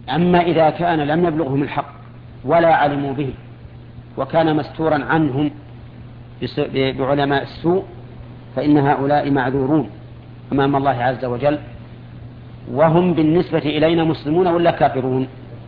أما إذا كان لم يبلغهم الحق ولا علموا به وكان مستورا عنهم بعلماء السوء فإن هؤلاء معذورون أمام الله عز وجل. وهم بالنسبة إلينا مسلمون ولا كافرون؟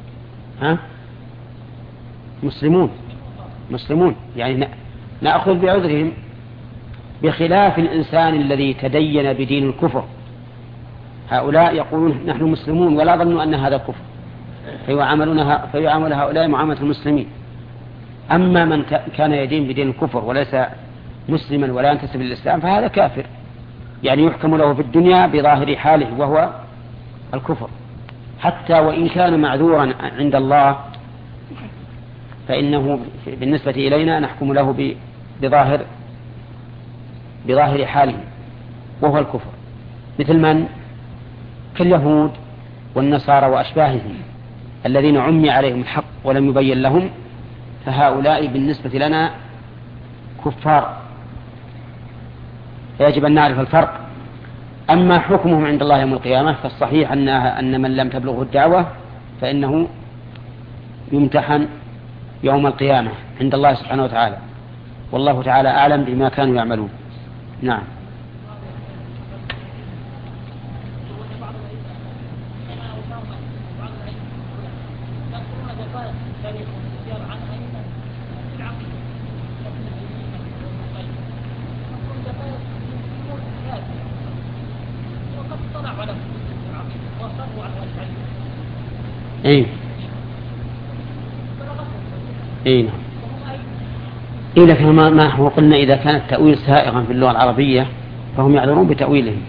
مسلمون يعني نأخذ بعذرهم، بخلاف الإنسان الذي تدين بدين الكفر. هؤلاء يقولون نحن مسلمون ولا ظنوا أن هذا كفر، فيعامل هؤلاء معاملة المسلمين. أما من كان يدين بدين الكفر وليس مسلما ولا ينتسب للإسلام فهذا كافر، يعني يحكم له في الدنيا بظاهر حاله وهو الكفر، حتى وإن كان معذورا عند الله فإنه بالنسبة إلينا نحكم له بظاهر حاله وهو الكفر، مثل من؟ كاليهود والنصارى وأشباههم الذين عمي عليهم الحق ولم يبين لهم، فهؤلاء بالنسبة لنا كفار، فيجب أن نعرف الفرق. أما حكمهم عند الله يوم القيامة فالصحيح أن من لم تبلغه الدعوة فإنه يمتحن يوم القيامة عند الله سبحانه وتعالى، والله تعالى أعلم بما كانوا يعملون. نعم. لكن ما هو قلنا إذا كان التأويل سائغا في اللغة العربية فهم يعذرون بتأويلهم.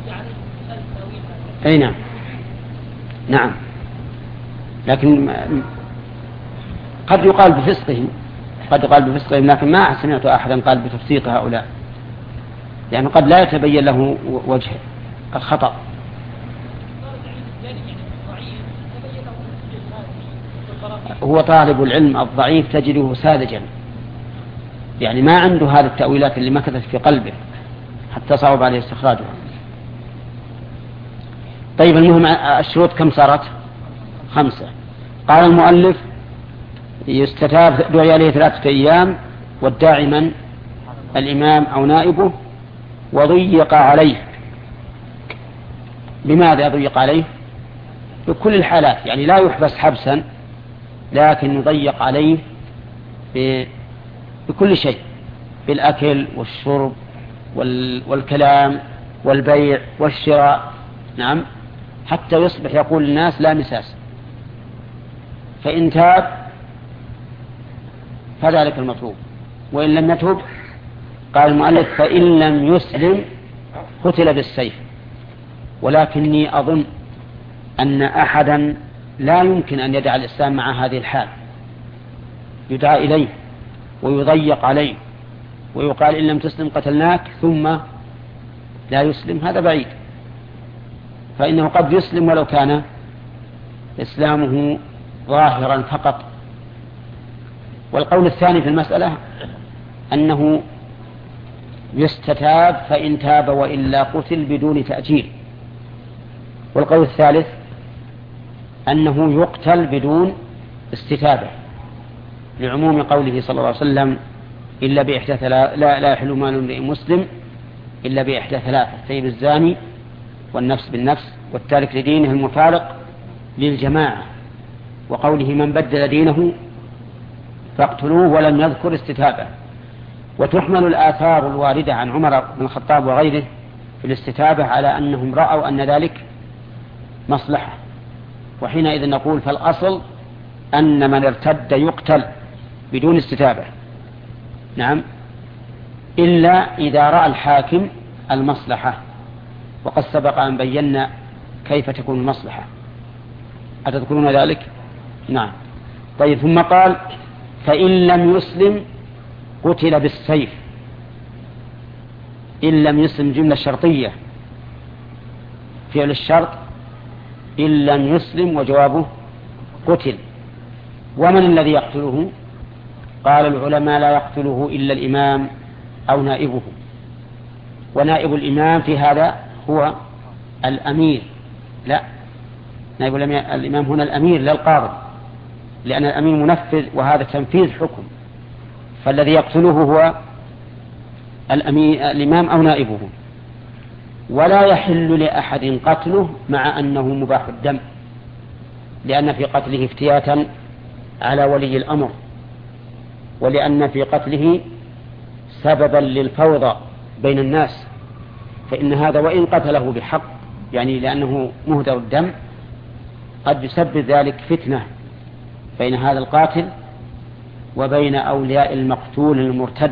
نعم لكن قد يقال بفسقهم لكن ما سمعت أحدا قال بتفسيق هؤلاء، يعني قد لا يتبين له وجه الخطأ. هو طالب العلم الضعيف تجده ساذجا، يعني ما عنده هذه التأويلات اللي مكثت في قلبه حتى صعب عليه استخراجها. طيب المهم الشروط كم صارت؟ 5. قال المؤلف يستتاب دعي عليه 3 أيام، والداعي من؟ الإمام أو نائبه، وضيق عليه. لماذا ضيق عليه؟ بكل الحالات، يعني لا يحبس حبسا لكن يضيق عليه بكل شيء، بالأكل والشرب والكلام والبيع والشراء. نعم حتى يصبح يقول الناس لا مساس. فإن تاب فذلك المطلوب، وإن لم يتب قال المؤلف فإن لم يسلم قتل بالسيف. ولكني أظن أن أحدا لا يمكن أن يدع الإسلام مع هذه الحال، يدعى إليه ويضيق عليه ويقال إن لم تسلم قتلناك ثم لا يسلم، هذا بعيد. فإنه قد يسلم ولو كان إسلامه ظاهرا فقط. والقول الثاني في المسألة أنه يستتاب فإن تاب وإلا قتل بدون تأجيل. والقول الثالث أنه يقتل بدون استتابة، لعموم قوله صلى الله عليه وسلم إلا بإحدى لا يحل مال امرئ مسلم إلا بإحدى 3: الثيب الزاني والنفس بالنفس والتارك لدينه المفارق للجماعة. وقوله من بدل دينه فاقتلوه ولم يذكر استتابة. وتحمل الآثار الواردة عن عمر بن الخطاب وغيره في الاستتابة على أنهم رأوا أن ذلك مصلحة، وحينئذ نقول فالأصل أن من ارتد يقتل بدون استتابة. نعم إلا إذا رأى الحاكم المصلحة، وقد سبق أن بينا كيف تكون المصلحة، أتذكرون ذلك؟ نعم. طيب ثم قال فإن لم يسلم قتل بالسيف. إن لم يسلم جملة شرطية، فعل الشرط إن لم يسلم وجوابه قتل. ومن الذي يقتله؟ قال العلماء لا يقتله إلا الإمام أو نائبه، ونائب الإمام في هذا هو الأمير. لا، نائب الإمام هنا الأمير لا القاضي، لأن الأمير منفذ وهذا تنفيذ حكم، فالذي يقتله هو الإمام أو نائبه. ولا يحل لأحد قتله مع أنه مباح الدم، لأن في قتله افتياتا على ولي الأمر، ولأن في قتله سببا للفوضى بين الناس، فإن هذا وإن قتله بحق يعني لأنه مهدر الدم قد يسبب ذلك فتنة بين هذا القاتل وبين أولياء المقتول المرتد،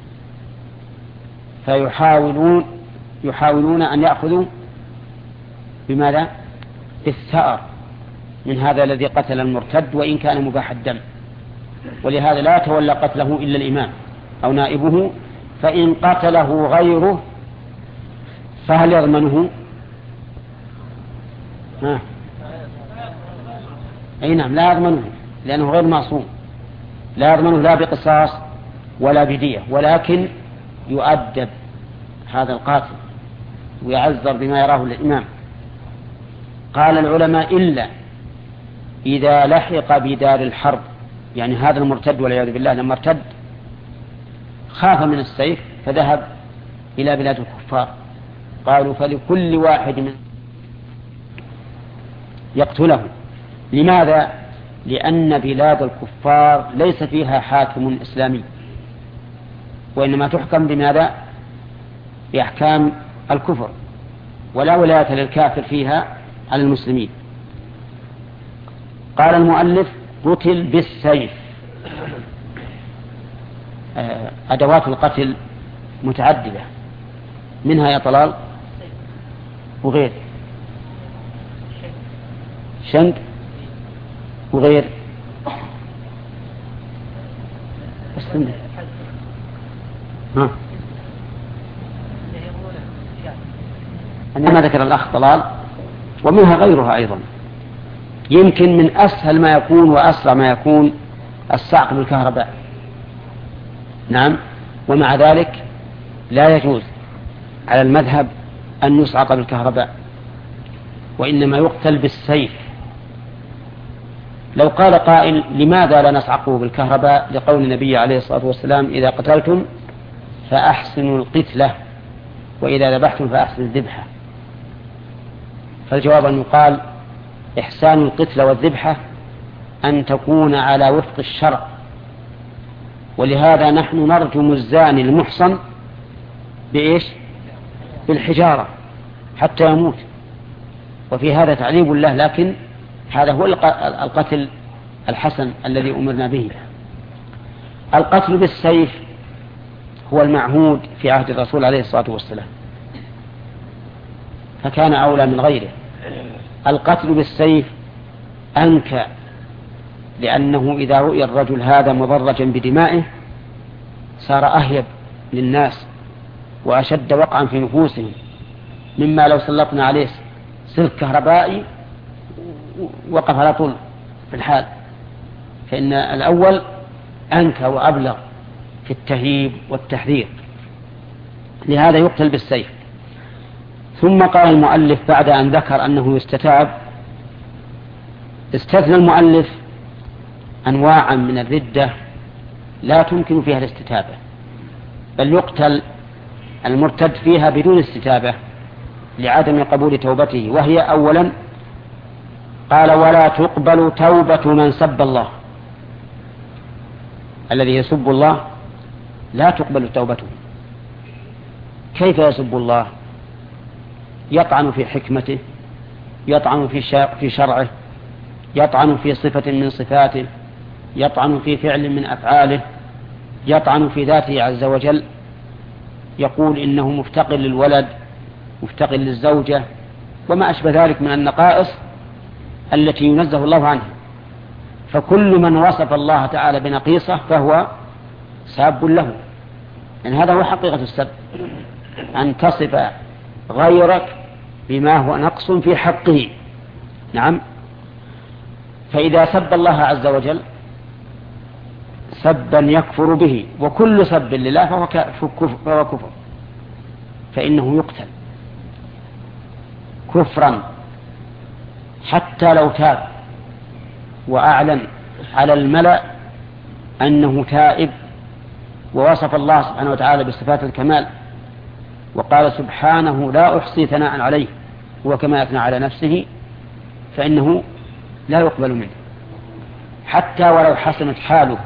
فيحاولون أن يأخذوا بماذا؟ بالثأر من هذا الذي قتل المرتد وإن كان مباح الدم، ولهذا لا يتولى قتله إلا الإمام أو نائبه، فإن قتله غيره فهل يضمنه؟ أي نعم لا يضمنه، لأنه غير معصوم، لا يضمنه لا بقصاص ولا بدية، ولكن يؤدب هذا القاتل ويعذر بما يراه الإمام. قال العلماء إلا إذا لحق بدار الحرب، يعني هذا المرتد والعياذ بالله لما ارتد خاف من السيف فذهب إلى بلاد الكفار، قالوا فلكل واحد من يقتله. لماذا؟ لأن بلاد الكفار ليس فيها حاكم إسلامي، وإنما تحكم بماذا؟ بأحكام الكفر، ولا ولاية للكافر فيها على المسلمين. قال المؤلف قتل بالسيف. أدوات القتل متعددة، منها يا طلال وغير شنق وغير استنى أنا ما ذكر الأخ طلال، ومنها غيرها أيضا. يمكن من أسهل ما يكون وأسرع ما يكون الصعق بالكهرباء، نعم، ومع ذلك لا يجوز على المذهب أن يصعق بالكهرباء، وإنما يقتل بالسيف. لو قال قائل لماذا لا نصعقه بالكهرباء؟ لقول النبي عليه الصلاة والسلام إذا قتلتم فأحسنوا القتلة وإذا ذبحتم فأحسنوا الذبحة. فالجواب أن يقال إحسان القتلة والذبحة أن تكون على وفق الشرع، ولهذا نحن نرجم الزاني المحصن بإيش؟ بالحجارة حتى يموت، وفي هذا تعذيب الله، لكن هذا هو القتل الحسن الذي أمرنا به. القتل بالسيف هو المعهود في عهد الرسول عليه الصلاة والسلام، فكان أولى من غيره. القتل بالسيف أنكى، لأنه إذا رؤي الرجل هذا مضرجا بدمائه صار أهيب للناس وأشد وقعا في نفوسهم، مما لو سلطنا عليه سلك كهربائي وقف على طول في الحال. فإن الأول أنكى وأبلغ في التهييب والتحذير، لهذا يقتل بالسيف. ثم قال المؤلف بعد أن ذكر أنه يستتاب، استثنى المؤلف أنواعا من الردة لا تمكن فيها الاستتابة، بل يقتل المرتد فيها بدون استتابة لعدم قبول توبته. وهي أولا قال ولا تقبل توبة من سب الله، الذي يسب الله لا تقبل توبته. كيف يسب الله؟ يطعن في حكمته، يطعن في شرعه، يطعن في صفة من صفاته، يطعن في فعل من أفعاله، يطعن في ذاته عز وجل، يقول إنه مفتقر للولد، مفتقر للزوجة، وما أشبه ذلك من النقائص التي ينزه الله عنها. فكل من وصف الله تعالى بنقيصة فهو ساب له، يعني هذا هو حقيقة السب، أن تصف غيرك بما هو نقص في حقه. نعم. فإذا سب الله عز وجل سبا يكفر به، وكل سب لله فهو كفر، فإنه يقتل كفرا حتى لو تاب وأعلن على الملأ أنه تائب ووصف الله سبحانه وتعالى بصفات الكمال وقال سبحانه لا أحصي ثناء عليه هو كما أثنى على نفسه، فإنه لا يقبل منه حتى ولو حسنت حاله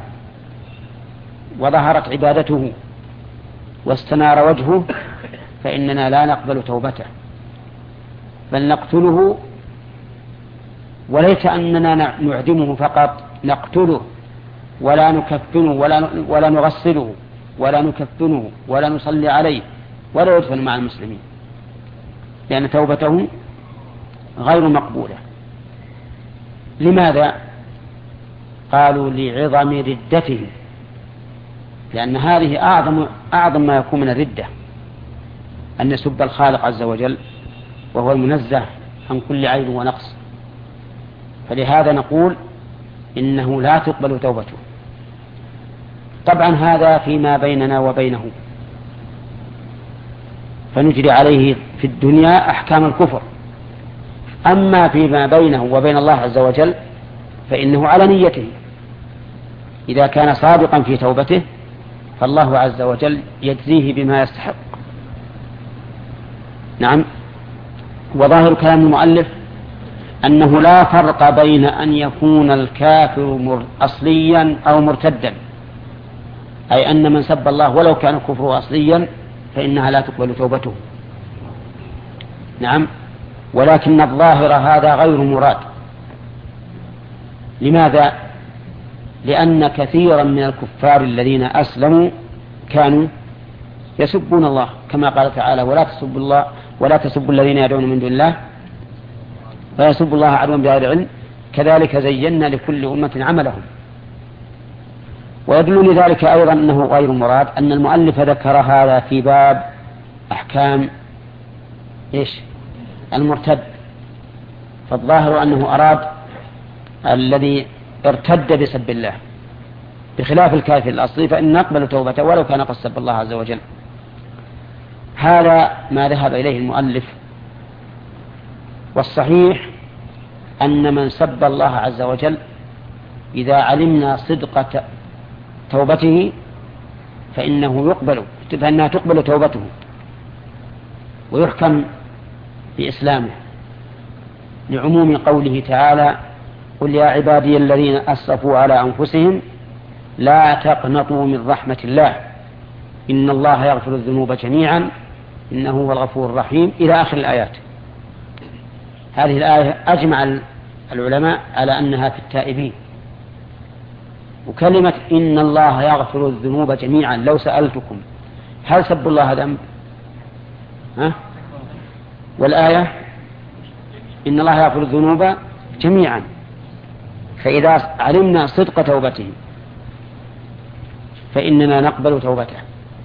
وظهرت عبادته واستنار وجهه، فإننا لا نقبل توبته بل نقتله. وليس أننا نعدمه فقط، نقتله ولا نكفنه ولا نغسله ولا نكفنه ولا نصلي عليه ولا يدفن مع المسلمين، لأن توبته غير مقبولة. لماذا؟ قالوا لعظم ردته، لأن هذه أعظم ما يكون من الردة، أن يسب الخالق عز وجل وهو المنزه عن كل عيب ونقص. فلهذا نقول إنه لا تقبل توبته. طبعا هذا فيما بيننا وبينه، فنجري عليه في الدنيا أحكام الكفر. أما فيما بينه وبين الله عز وجل فإنه على نيته، إذا كان صادقا في توبته فالله عز وجل يجزيه بما يستحق. نعم. وظاهر كلام المؤلف أنه لا فرق بين أن يكون الكافر أصليا أو مرتدا، أي أن من سب الله ولو كان كفره أصليا فإنها لا تقبل توبته. نعم. ولكن الظاهر هذا غير مراد. لماذا؟ لأن كثيرا من الكفار الذين أسلموا كانوا يسبون الله، كما قال تعالى ولا تسبوا الذين يدعون من دون الله فيسبوا الله عدوا بغير علم كذلك زينا لكل أمة عملهم. ويدل لذلك أيضا أنه غير مراد أن المؤلف ذكر هذا في باب أحكام المرتد، فالظاهر أنه أراد الذي ارتد بسب الله، بخلاف الكافر الأصلي فإن نقبل توبته ولو كان قد سب الله عز وجل. هذا ما ذهب إليه المؤلف. والصحيح أن من سب الله عز وجل إذا علمنا صدق توبته فإنها تقبل توبته ويحكم بإسلامه، لعموم قوله تعالى قل يا عبادي الذين أسرفوا على أنفسهم لا تقنطوا من رحمة الله إن الله يغفر الذنوب جميعا إنه هو الغفور الرحيم إلى آخر الآيات. هذه الآية أجمع العلماء على أنها في التائبين. وكلمة إن الله يغفر الذنوب جميعا لو سألتكم هل سب الله ذنب؟ والآية إن الله يغفر الذنوب جميعا. فإذا علمنا صدق توبته فإننا نقبل توبته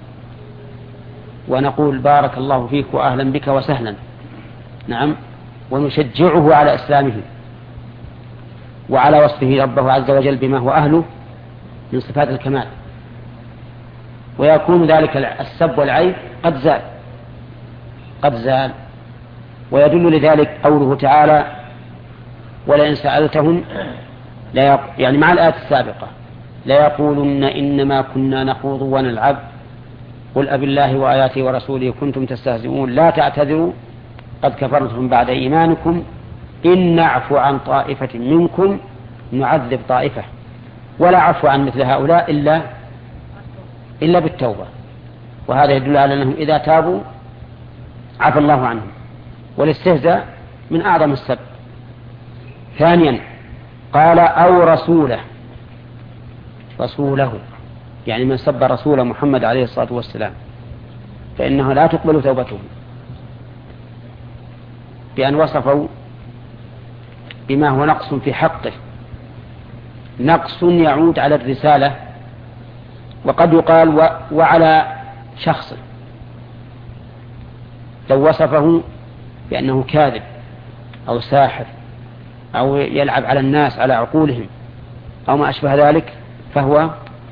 ونقول بارك الله فيك وأهلا بك وسهلا. نعم. ونشجعه على إسلامه وعلى وصفه ربه عز وجل بما هو أهله من صفات الكمال، ويكون ذلك السب والعيب قد زال. ويدل لذلك قوله تعالى ولئن سألتهم يعني مع الآية السابقة لا يقولن إنما كنا نخوض ونلعب قل أبي الله وآياته ورسوله كنتم تستهزئون لا تعتذروا قد كفرتم بعد إيمانكم إن نعفو عن طائفة منكم نعذب طائفة ولا عفو عن مثل هؤلاء إلا بالتوبة. وهذا يدل على أنهم إذا تابوا عفى الله عنهم. والاستهزاء من أعظم السب. ثانيا قال أو رسوله يعني من سب رسول محمد عليه الصلاة والسلام فإنه لا تقبل توبته، بأن وصفوا بما هو نقص في حقه، نقص يعود على الرسالة وقد يقال وعلى شخص. لو وصفه بأنه كاذب أو ساحر أو يلعب على الناس على عقولهم أو ما أشبه ذلك فهو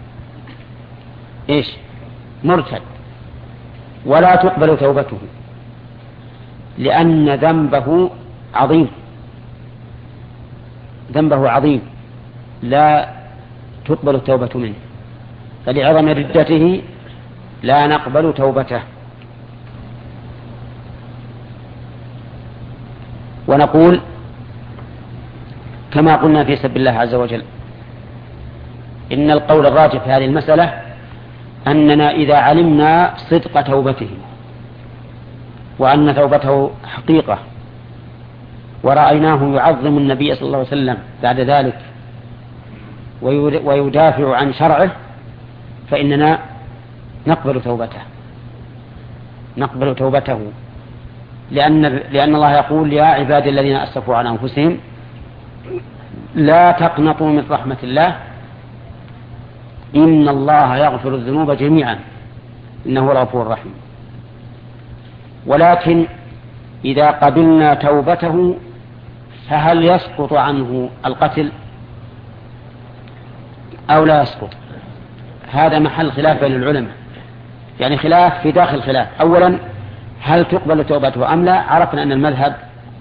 مرتد ولا تقبل توبته، لأن ذنبه عظيم ذنبه عظيم لا تقبل التوبة منه، فلعظم ردته لا نقبل توبته. ونقول كما قلنا في سب الله عز وجل إن القول الراجح في هذه المسألة أننا إذا علمنا صدق توبته وأن توبته حقيقة ورأيناه يعظم النبي صلى الله عليه وسلم بعد ذلك ويدافع عن شرعه فإننا نقبل توبته لأن الله يقول يا عبادي الذين أسرفوا على أنفسهم لا تقنطوا من رحمة الله إن الله يغفر الذنوب جميعا إنه غفور رحيم. ولكن إذا قبلنا توبته فهل يسقط عنه القتل أو لا يسقط؟ هذا محل خلاف بين العلماء، يعني خلاف في داخل خلاف. أولا هل تقبل توبته أم لا؟ عرفنا أن المذهب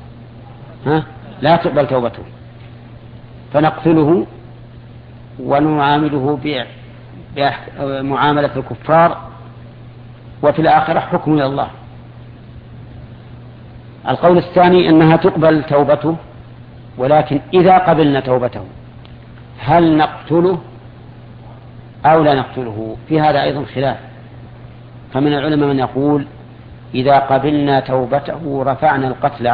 لا تقبل توبته فنقتله ونعامله بمعاملة الكفار وفي الآخرة حكم إلى الله. القول الثاني أنها تقبل توبته، ولكن إذا قبلنا توبته هل نقتله أو لا نقتله؟ في هذا أيضا خلاف. فمن العلماء من يقول إذا قبلنا توبته رفعنا القتل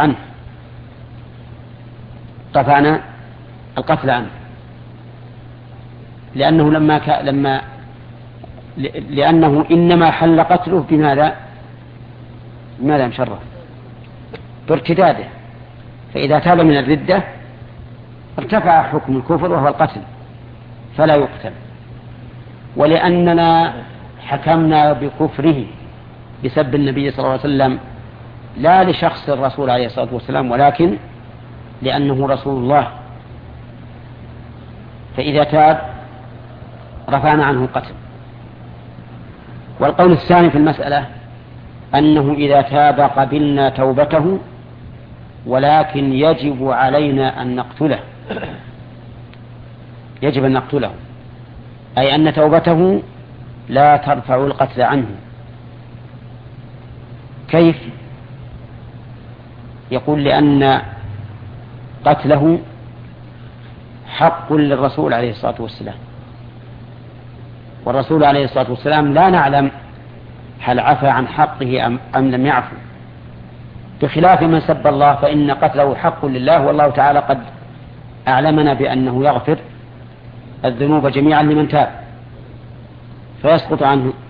عنه لأنه إنما حل قتله بماذا مشرف؟ بارتداده، فإذا تاب من الردة ارتفع حكم الكفر وهو القتل فلا يقتل. ولأننا حكمنا بكفره بسب النبي صلى الله عليه وسلم لا لشخص الرسول عليه الصلاة والسلام ولكن لأنه رسول الله، فإذا تاب رفعنا عنه القتل. والقول الثاني في المسألة أنه إذا تاب قبلنا توبته ولكن يجب علينا أن نقتله، يجب أن نقتله، أي أن توبته لا ترفع القتل عنه. كيف؟ يقول لأن قتله حق للرسول عليه الصلاة والسلام، والرسول عليه الصلاة والسلام لا نعلم هل عفى عن حقه أم لم يعفو، بخلاف من سب الله فإن قتله حق لله، والله تعالى قد أعلمنا بأنه يغفر الذنوب جميعا لمن تاب فيسقط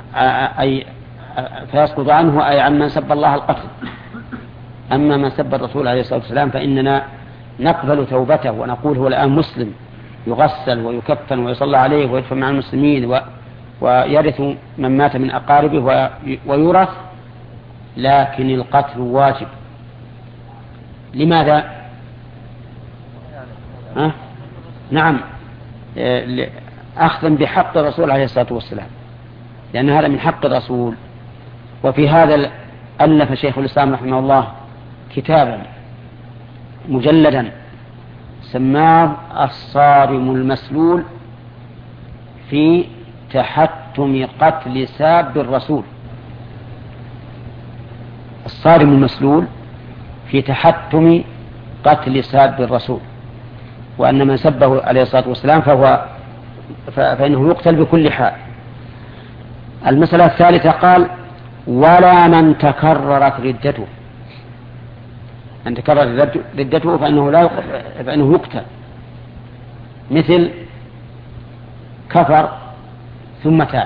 عنه أي عن من سب الله القتل. أما من سب الرسول عليه الصلاة والسلام فإننا نقبل توبته ونقول هو الآن مسلم يغسل ويكفن ويصلى عليه ويدفن مع المسلمين ويرث من مات من أقاربه ويورث، لكن القتل واجب. لماذا؟ نعم، أخذا بحق الرسول عليه الصلاة والسلام، لأن هذا من حق الرسول. وفي هذا ألف شيخ الإسلام رحمه الله كتابا مجلدا سماه الصارم المسلول في تحتم قتل ساب الرسول. الصارم المسلول في تحتم قتل ساب الرسول، وأن من سبه عليه الصلاة والسلام فإنه يقتل بكل حال. المسألة الثالثة قال ولا من تكررت ردته، أن تكرر ردته فإنه يقتل، مثل كفر ثم تاب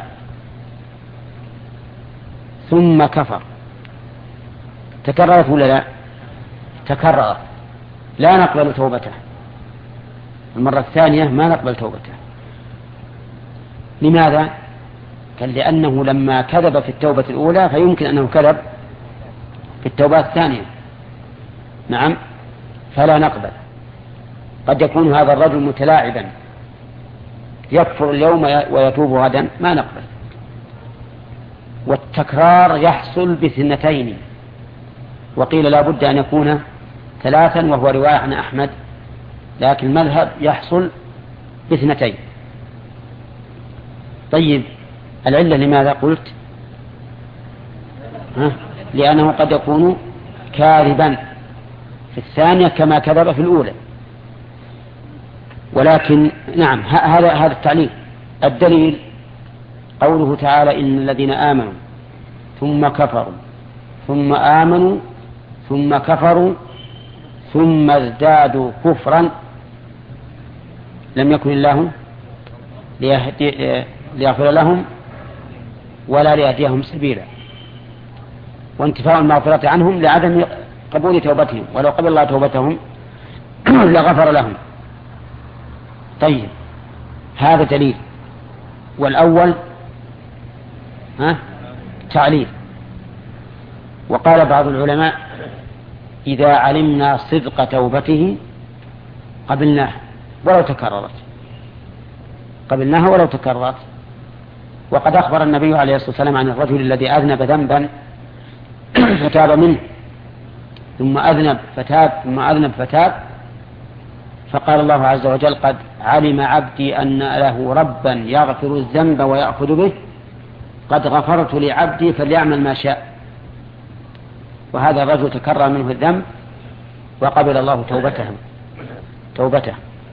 ثم كفر، تكررت ولا لا؟ تكررت، لا نقبل توبته. المرة الثانية ما نقبل توبته. لماذا؟ قال لأنه لما كذب في التوبة الأولى فيمكن أنه كذب في التوبة الثانية. نعم، فلا نقبل. قد يكون هذا الرجل متلاعبا يكفر اليوم ويتوب غدا، ما نقبل. والتكرار يحصل بثنتين، وقيل لا بد أن يكون ثلاثا، وهو رواية عن أحمد لكن المذهب يحصل باثنتين. طيب العلة لماذا قلت؟ لأنه قد يكون كاذبا في الثانية كما كذب في الأولى. ولكن نعم هذا التعليل. الدليل قوله تعالى إن الذين آمنوا ثم كفروا ثم آمنوا ثم كفروا ثم ازدادوا كفرا لم يكن الله ليغفر لهم ولا ليهديهم سبيلا، وانتفاء المغفرة عنهم لعدم قبول توبتهم، ولو قبل الله توبتهم لغفر لهم. طيب هذا دليل. والأول تعليل. وقال بعض العلماء إذا علمنا صدق توبته قبلناها ولو تكررت. وقد أخبر النبي عليه الصلاة والسلام عن الرجل الذي أذنب ذنبا فتاب منه ثم أذنب فتاب فقال الله عز وجل قد علم عبدي أن له ربا يغفر الذنب ويأخذ به قد غفرت لعبدي فليعمل ما شاء. وهذا الرجل تكرر منه الذنب وقبل الله توبته.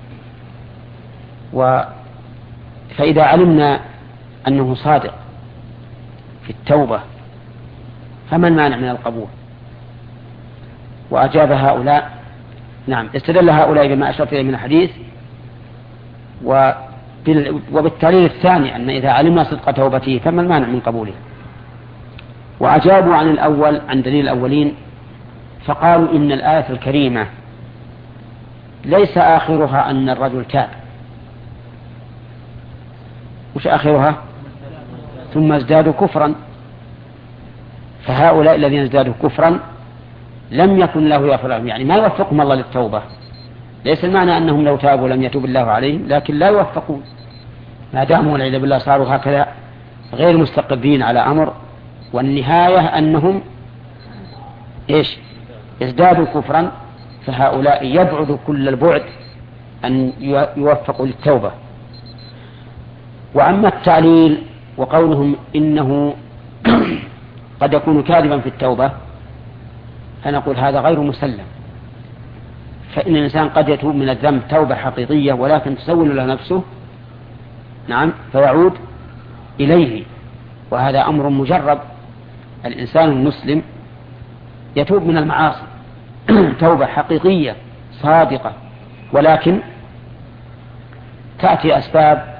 فإذا علمنا أنه صادق في التوبة فما المانع من القبول؟ وأجاب هؤلاء نعم، استدل هؤلاء بما أشرت إليه من الحديث وبالتالي الثاني أن إذا علمنا صدق توبته فما المانع من قبوله. وأجابوا عن الأول عن دليل الأولين فقالوا إن الآية الكريمة ليس آخرها أن الرجل تاب. وش آخرها؟ ثم ازدادوا كفرا. فهؤلاء الذين ازدادوا كفرا لم يكن له يغفر لهم، يعني ما يوفقهم الله للتوبة. ليس المعنى أنهم لو تابوا لم يتوب الله عليهم، لكن لا يوفقون ما داموا والعياذ بالله صاروا هكذا غير مستقبلين على أمر، والنهاية أنهم ازدادوا كفرا. فهؤلاء يبعد كل البعد أن يوفقوا للتوبة. وأما التعليل وقولهم إنه قد يكون كاذبا في التوبة فنقول هذا غير مسلم. فإن الإنسان قد يتوب من الذنب توبة حقيقية ولكن تسول له نفسه نعم فيعود إليه، وهذا أمر مجرب. الإنسان المسلم يتوب من المعاصي توبة حقيقية صادقة، ولكن تأتي أسباب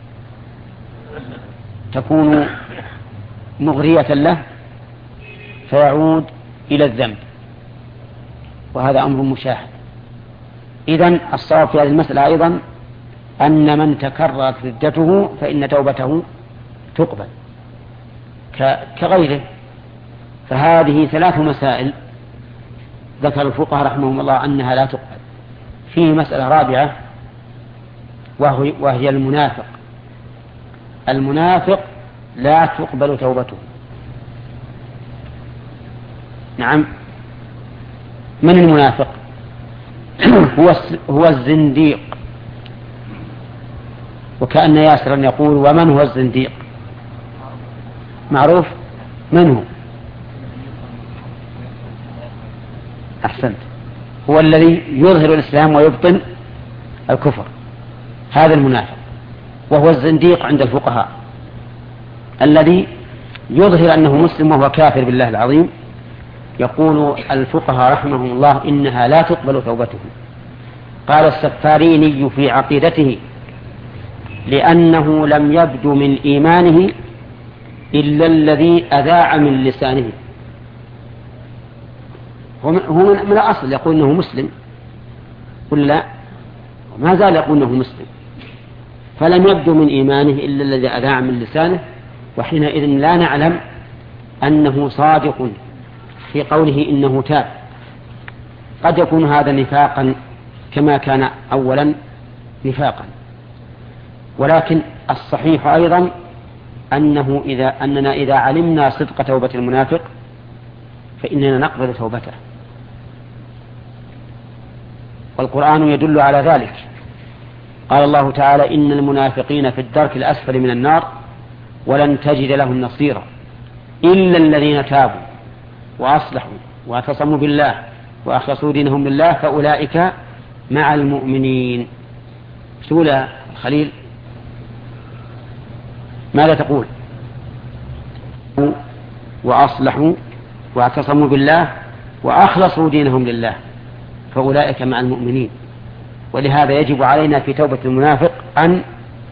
تكون مغرية له فيعود إلى الذنب، وهذا أمر مشاهد. إذن الصواب في هذه المسألة أيضا أن من تكررت ردته فإن توبته تقبل كغيره. فهذه 3 مسائل ذكر الفقهاء رحمهم الله أنها لا تقبل. فيه مسألة رابعة وهي المنافق لا تقبل توبته. نعم، من المنافق؟ هو الزنديق. وكأن ياسرا يقول ومن هو الزنديق؟ معروف من هو؟ أحسنت، هو الذي يظهر الإسلام ويبطن الكفر، هذا المنافق. وهو الزنديق عند الفقهاء الذي يظهر أنه مسلم وهو كافر بالله العظيم. يقول الفقهاء رحمهم الله إنها لا تقبل توبته. قال السفاريني في عقيدته لأنه لم يبدو من إيمانه إلا الذي أذاع من لسانه. هو من الأصل يقول أنه مسلم ولا ما زال يقول أنه مسلم، فلم يبدو من إيمانه إلا الذي أذاع من لسانه. وحينئذ لا نعلم أنه صادق في قوله إنه تاب. قد يكون هذا نفاقا كما كان أولا نفاقا، ولكن الصحيح أيضا أننا إذا علمنا صدق توبة المنافق فإننا نقبل توبته. والقرآن يدل على ذلك. قال الله تعالى: إن المنافقين في الدرك الأسفل من النار ولن تجد لهم نصيرا إلا الذين تابوا وأصلحوا واعتصموا بالله وأخلصوا دينهم لله فأولئك مع المؤمنين. سولة خليل ماذا تقول؟ وأصلحوا واعتصموا بالله وأخلصوا دينهم لله فأولئك مع المؤمنين. ولهذا يجب علينا في توبة المنافق أن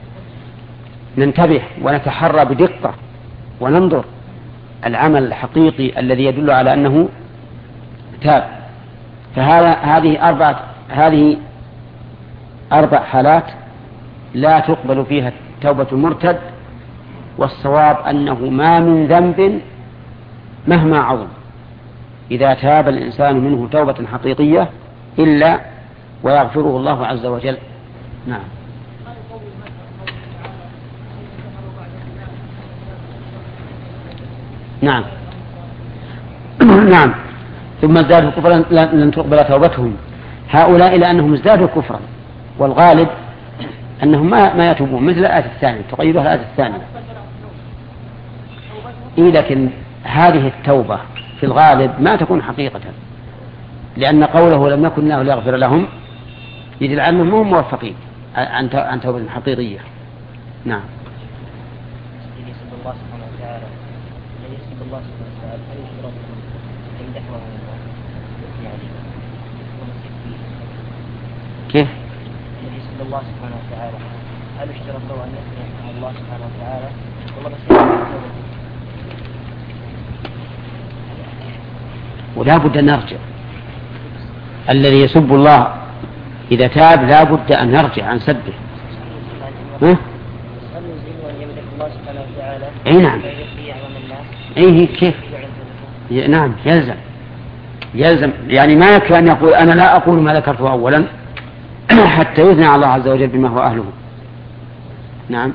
ننتبه ونتحرى بدقة وننظر العمل الحقيقي الذي يدل على أنه تاب. هذه أربع حالات لا تقبل فيها توبة المرتد، والصواب أنه ما من ذنب مهما عظم إذا تاب الإنسان منه توبة حقيقية إلا ويغفره الله عز وجل. نعم. نعم. نعم. ثم ازدادوا كفرا لن تقبل توبتهم. هؤلاء لأنهم ازدادوا كفرا، والغالب أنهم ما يتوبون، مثل الآية الثانية تقيدها الآية الثانية. لكن هذه التوبة في الغالب ما تكون حقيقة، لأن قوله لم يكن الله ليغفر لهم يدل على أنهم هم موفقين عن توبة حقيقية. نعم. كيف؟ الذي يسأل الله سبحانه وتعالى هل اشترط له أن يثني الله سبحانه وتعالى ولا بد أن نرجع. الذي يسب الله إذا تاب لا بد أن يرجع عن سبه. أي نعم. أي كيف؟ نعم يلزم يعني ما يكفي أن يقول أنا لا أقول ما ذكرته أولا حتى يثني على الله عز وجل بما هو أهله. نعم.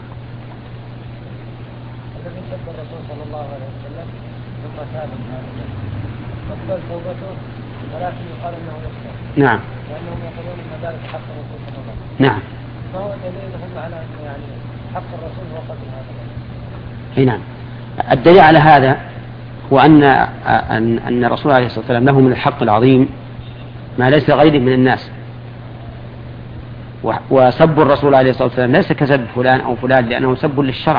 الذي سب الرسول صلى الله عليه وسلم ثم تاب تقبل توبته ولكن يقال انه يخطئ. نعم. لانهم يقولون ان ذلك حق الرسول صلى الله عليه وسلم. نعم. ما هو دليلهم على ان يعني حق الرسول هو قتل هذا؟ نعم. الدليل على هذا هو أن الرسول عليه الصلاة والسلام له من الحق العظيم ما ليس غيره من الناس، وسب الرسول عليه الصلاة والسلام ليس كسب فلان أو فلان لأنه سب للشرع،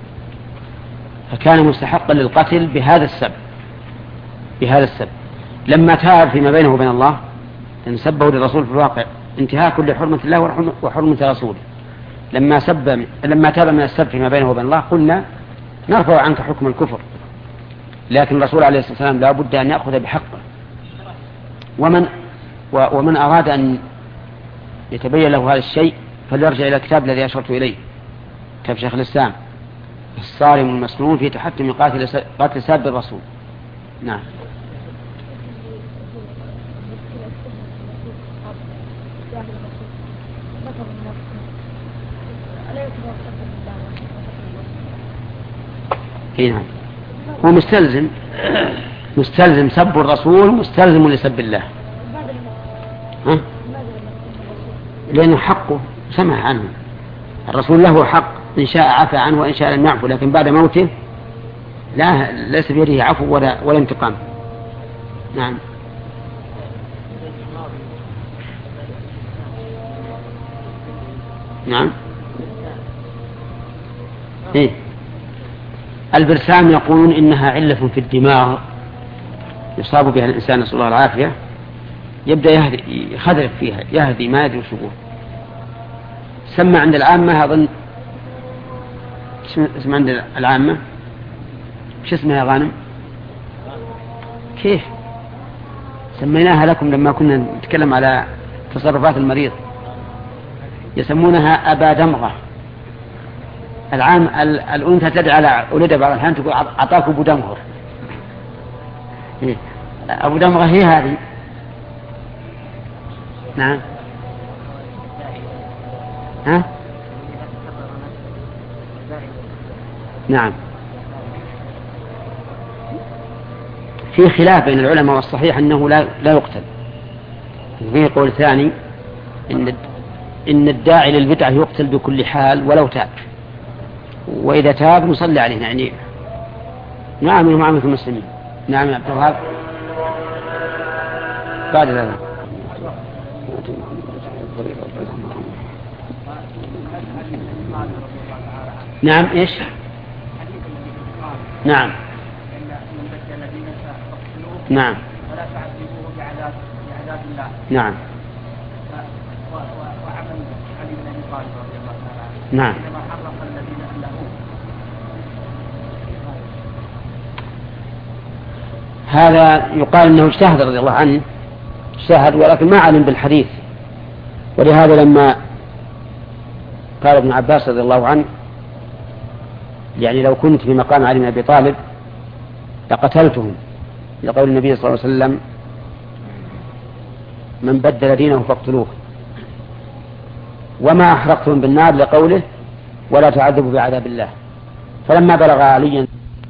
فكان مستحقا للقتل بهذا السب. لما تاب فيما بينه وبين الله أن سبه للرسول في الواقع انتهاك لحرمة الله وحرمة رسوله. لما تاب من السب فيما بينه وبين الله قلنا نرفع عنك حكم الكفر، لكن الرسول عليه الصلاة والسلام لا بد أن يأخذ بحقه. ومن أراد أن يتبين له هذا الشيء فليرجع إلى الكتاب الذي أشرت إليه، كتاب شيخ الإسلام الصارم المسنون في تحتم قاتل ساب الرسول. نعم. نعم. هو مستلزم سب الرسول، مستلزم لسب الله، لأنه حقه سمح عنه. الرسول له حق إن شاء عفى عنه وإن شاء لم يعفو، لكن بعد موته ليس بيده عفو ولا انتقام. نعم. نعم. إيه؟ البرسام يقولون إنها علة في الدماغ يصاب بها الإنسان نسأل الله العافية، يبدأ يخذف فيها يهدي ما يدري شبه. سمى عند العامة أظن اسم عند العامة شو اسمها يا غانم؟ كيف سميناها لكم لما كنا نتكلم على تصرفات المريض؟ يسمونها أبا دمغة. الأنثى تدعى على ولدها بعض الأحيان تقول أعطاك أبو دمغة. أبو دمغة هي هذه. نعم. ها؟ نعم. في خلاف بين العلماء والصحيح أنه لا يقتل. فيه قول ثاني إن الداعي للبدعة يقتل بكل حال ولو تاب، وإذا تاب نصلي عليه يعني نعمل معاملة المسلمين. نعم يا عبد الوهاب. بعد ذلك نعم إيش؟ نعم نعم ولا تعذبوه بعذاب الله. نعم وعمل علي بن ابي طالب رضي الله تعالى عنه نعم حينما حرق الذين ألهوه. هذا يقال انه اجتهد رضي الله عنه، اجتهد ولكن ما علم بالحديث، ولهذا لما قال ابن عباس رضي الله عنه يعني لو كنت في مقام علي بن ابي طالب لقتلتهم، لقول النبي صلى الله عليه وسلم من بدل دينه فاقتلوه، وما أحرقتهم بالنار لقوله ولا تعذبوا بعذاب الله. فلما بلغ عليا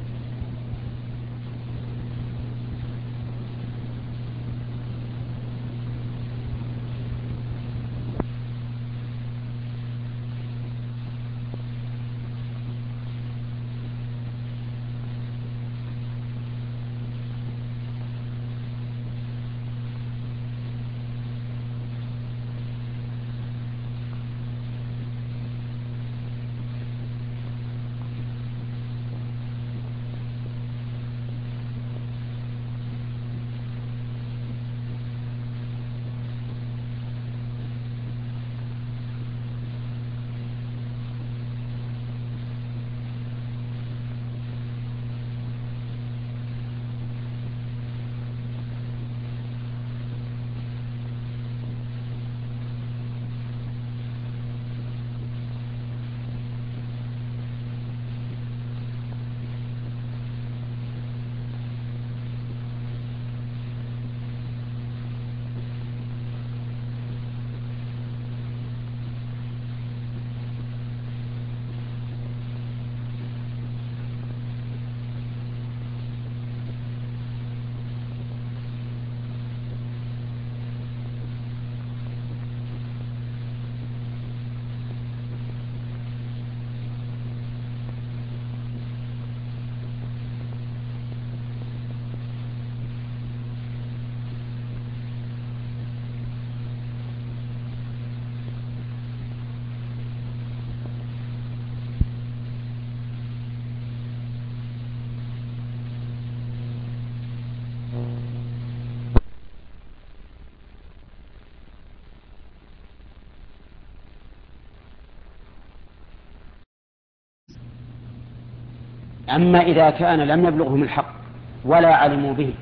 أما إذا كان لم يبلغهم الحق ولا علموا به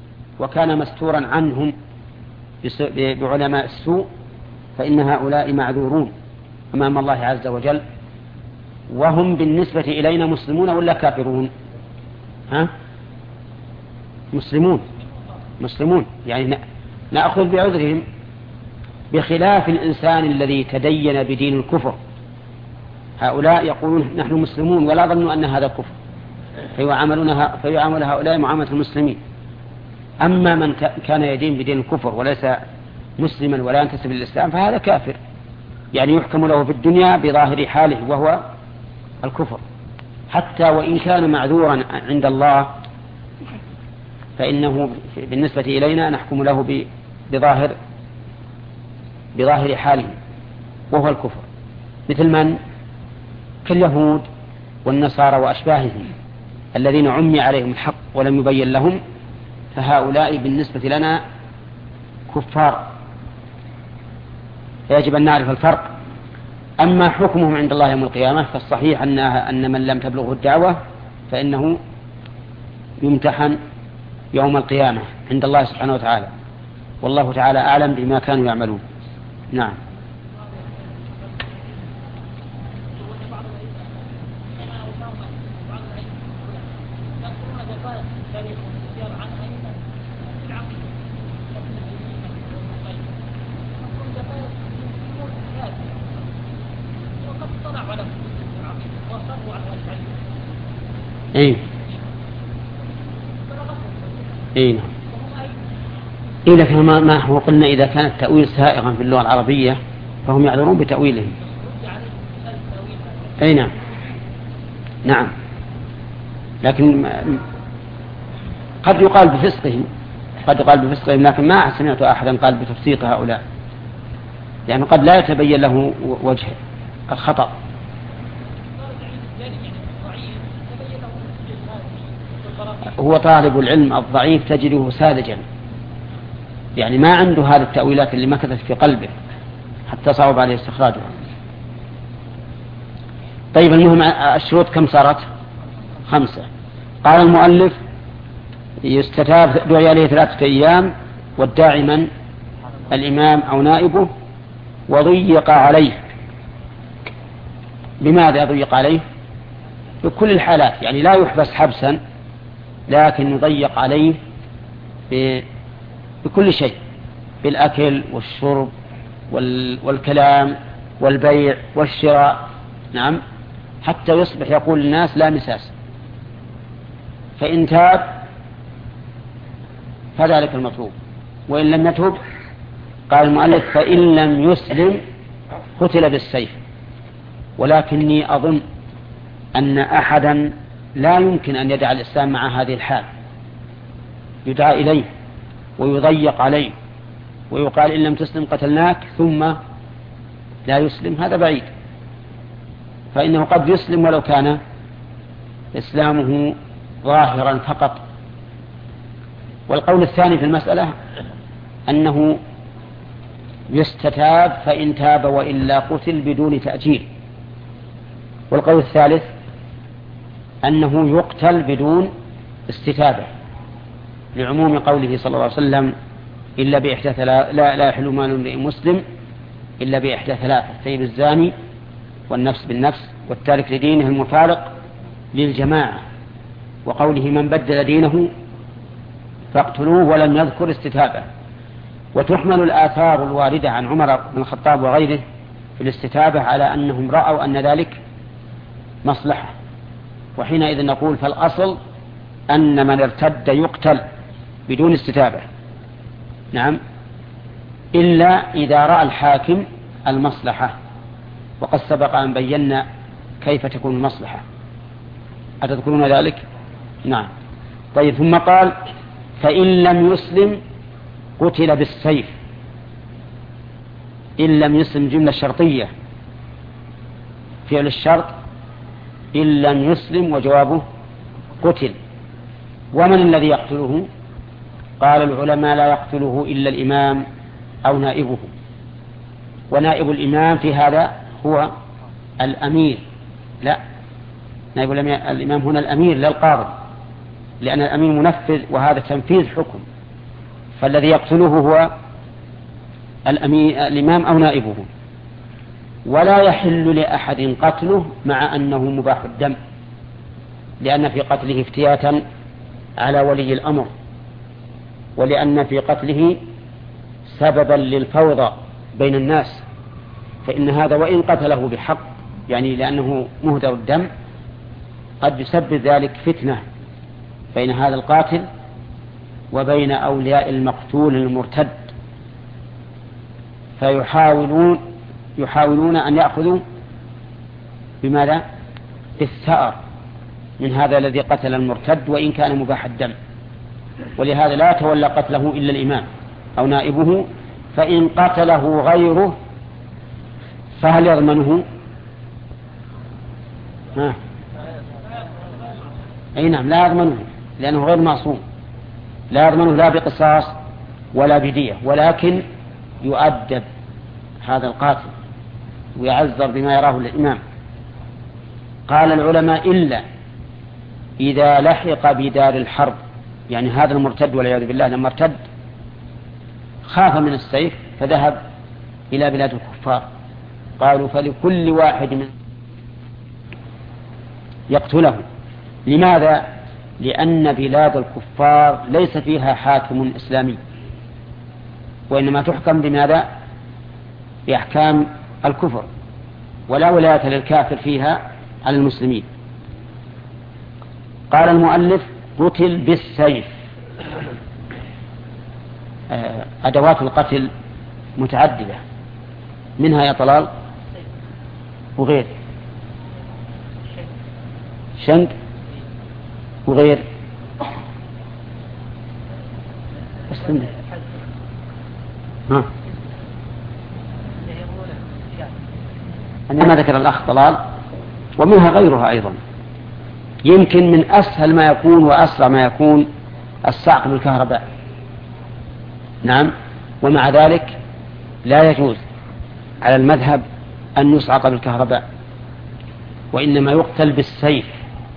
وكان مستورا عنهم بعلماء السوء فإن هؤلاء معذورون أمام الله عز وجل، وهم بالنسبة إلينا مسلمون ولا كافرون؟ مسلمون يعني نأخذ بعذرهم، بخلاف الإنسان الذي تدين بدين الكفر. هؤلاء يقولون نحن مسلمون ولا ظنوا أن هذا كفر، فيعامل هؤلاء معاملة المسلمين. أما من كان يدين بدين الكفر وليس مسلما ولا ينتسب للإسلام فهذا كافر، يعني يحكم له في الدنيا بظاهر حاله وهو الكفر، حتى وإن كان معذورا عند الله فإنه بالنسبة إلينا نحكم له بظاهر حاله وهو الكفر، مثل من؟ كاليهود والنصارى وأشباههم الذين عمي عليهم الحق ولم يبين لهم، فهؤلاء بالنسبة لنا كفار، يجب أن نعرف الفرق. أما حكمهم عند الله يوم القيامة فالصحيح أن من لم تبلغه الدعوة فإنه يمتحن يوم القيامة عند الله سبحانه وتعالى، والله تعالى أعلم بما كانوا يعملون. نعم. إيه لكن ما هو قلنا إذا كان التأويل سائغا في اللغة العربية فهم يعذرون بتأويلهم. أي نعم، نعم، لكن قد يقال بفسقهم، لكن ما سمعت أحدا قال بتفسيق هؤلاء، يعني قد لا يتبين له وجه الخطأ. هو طالب العلم الضعيف تجده ساذجا، يعني ما عنده هذه التأويلات اللي مكثت في قلبه حتى صعب عليه استخراجها. طيب، المهم الشروط كم صارت؟ 5. قال المؤلف: يستتاب دعي عليه 3 أيام، والداعي من؟ الإمام أو نائبه، وضيق عليه. بماذا ضيق عليه؟ بكل الحالات، يعني لا يحبس حبسا، لكن يضيق عليه بكل شيء، بالأكل والشرب والكلام والبيع والشراء، نعم، حتى يصبح يقول الناس لا مساس. فإن تاب فذلك المطلوب، وإن لم يتب قال المؤلف: فإن لم يسلم قتل بالسيف. ولكني أظن أن أحدا لا يمكن أن يدع الإسلام مع هذه الحال، يدعى إليه ويضيق عليه ويقال: إن لم تسلم قتلناك، ثم لا يسلم، هذا بعيد. فإنه قد يسلم ولو كان إسلامه ظاهرا فقط. والقول الثاني في المسألة أنه يستتاب، فإن تاب وإلا قتل بدون تأجيل. والقول الثالث أنه يقتل بدون استتابة، لعموم قوله صلى الله عليه وسلم: إلا بإحدى لا يحل مال امرئ مسلم إلا بإحدى 3: الثيب الزاني، والنفس بالنفس، والتارك لدينه المفارق للجماعة. وقوله: من بدل دينه فاقتلوه، ولم يذكر استتابة. وتحمل الآثار الواردة عن عمر بن الخطاب وغيره في الاستتابة على أنهم رأوا أن ذلك مصلحة، وحينئذ نقول: فالأصل أن من ارتد يقتل بدون استتابة، نعم، إلا إذا رأى الحاكم المصلحة، وقد سبق أن بينا كيف تكون المصلحة، أتذكرون ذلك؟ نعم. طيب، ثم قال: فإن لم يسلم قتل بالسيف. إن لم يسلم جملة شرطية، فعل الشرط إن لم يسلم، وجوابه قتل. ومن الذي يقتله؟ قال العلماء: لا يقتله إلا الإمام أو نائبه. ونائب الإمام في هذا هو الأمير، لا، نائب الإمام هنا الأمير لا القاضي، لأن الأمير منفذ وهذا تنفيذ حكم، فالذي يقتله هو الإمام أو نائبه. ولا يحل لأحد قتله مع أنه مباح الدم، لأن في قتله افتياتا على ولي الأمر، ولأن في قتله سببا للفوضى بين الناس، فإن هذا وإن قتله بحق، يعني لأنه مهدر الدم، قد يسبب ذلك فتنة بين هذا القاتل وبين أولياء المقتول المرتد، فيحاولون أن يأخذوا بماذا؟ بالثأر من هذا الذي قتل المرتد وإن كان مباح الدم. ولهذا لا يتولى قتله إلا الإمام أو نائبه. فإن قتله غيره فهل يضمنه؟ أي نعم، لا يضمنه، لأنه غير معصوم، لا يضمنه لا بقصاص ولا بدية، ولكن يؤدب هذا القاتل ويعذر بما يراه الإمام. قال العلماء: إلا إذا لحق بدار الحرب، يعني هذا المرتد والعياذ بالله لما ارتد خاف من السيف فذهب إلى بلاد الكفار، قالوا: فلكل واحد من يقتله. لماذا؟ لأن بلاد الكفار ليس فيها حاكم إسلامي، وإنما تحكم بماذا؟ بأحكام الكفر، ولا ولاية للكافر فيها على المسلمين. قال المؤلف: قتل بالسيف. أدوات القتل متعددة، منها يا طلال وغير شنق وغير ها أنا ذكر الأخ طلال ومنها غيرها أيضا. يمكن من أسهل ما يكون وأسرع ما يكون الصعق بالكهرباء، نعم، ومع ذلك لا يجوز على المذهب أن يصعق بالكهرباء، وإنما يقتل بالسيف.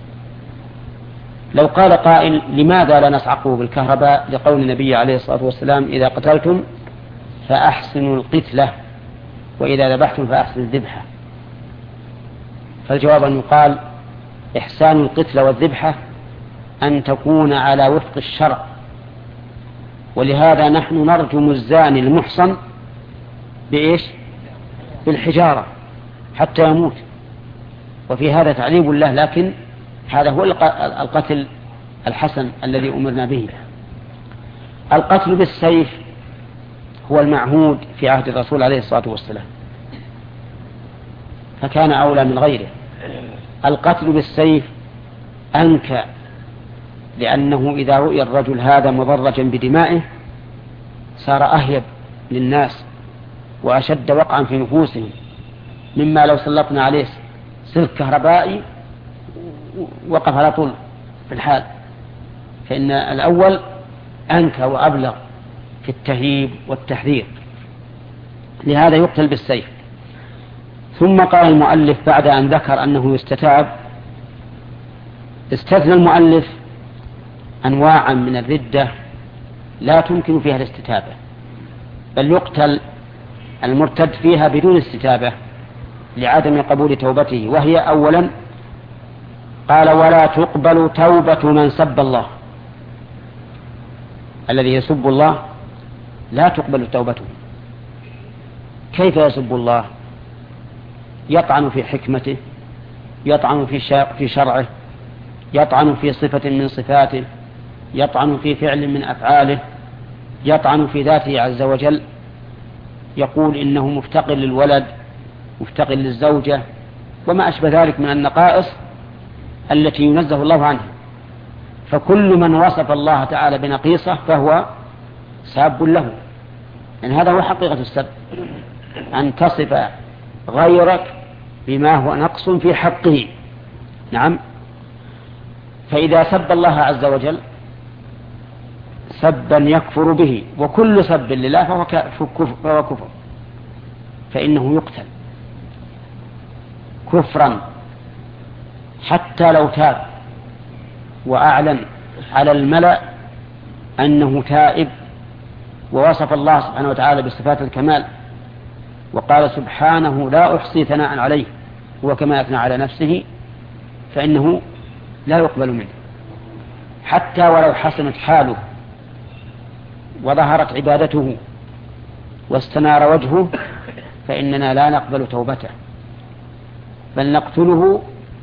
لو قال قائل لماذا لا نصعقه بالكهرباء لقول النبي عليه الصلاة والسلام إذا قتلتم فأحسنوا القتلة وإذا ذبحتم فأحسنوا الذبحة، فالجواب أن يقال إحسان القتلة والذبحة أن تكون على وفق الشرع، ولهذا نحن نرجم الزاني المحصن بإيش؟ بالحجارة حتى يموت، وفي هذا تعذيب له، لكن هذا هو القتل الحسن الذي أمرنا به. القتل بالسيف هو المعهود في عهد الرسول عليه الصلاة والسلام، فكان أولى من غيره. القتل بالسيف أنكى، لأنه إذا رؤي الرجل هذا مضرجا بدمائه صار أهيب للناس وأشد وقعا في نفوسهم مما لو سلطنا عليه سلك كهربائي وقف على طول في الحال. فإن الأول أنكى وأبلغ في التهييب والتحذير، لهذا يقتل بالسيف. ثم قال المؤلف بعد أن ذكر أنه يستتاب، استثنى المؤلف أنواعا من الردة لا تمكن فيها الاستتابة، بل يقتل المرتد فيها بدون استتابة لعدم قبول توبته، وهي أولا قال ولا تقبل توبة من سب الله. الذي يسب الله لا تقبل توبته. كيف يسب الله؟ يطعن في حكمته، يطعن في شرعه، يطعن في صفة من صفاته، يطعن في فعل من أفعاله، يطعن في ذاته عز وجل، يقول إنه مفتقر للولد، مفتقر للزوجة، وما أشبه ذلك من النقائص التي ينزه الله عنها. فكل من وصف الله تعالى بنقيصة فهو ساب له، يعني هذا هو حقيقة السب، أن تصف غيرك بما هو نقص في حقه. نعم. فإذا سب الله عز وجل سبا يكفر به، وكل سب لله فهو كفر، فإنه يقتل كفرا حتى لو تاب وأعلن على الملأ أنه تائب ووصف الله سبحانه وتعالى بصفات الكمال وقال سبحانه لا أحصي ثناء عليه هو كما يثنى على نفسه، فإنه لا يقبل منه حتى ولو حسنت حاله وظهرت عبادته واستنار وجهه، فإننا لا نقبل توبته بل نقتله.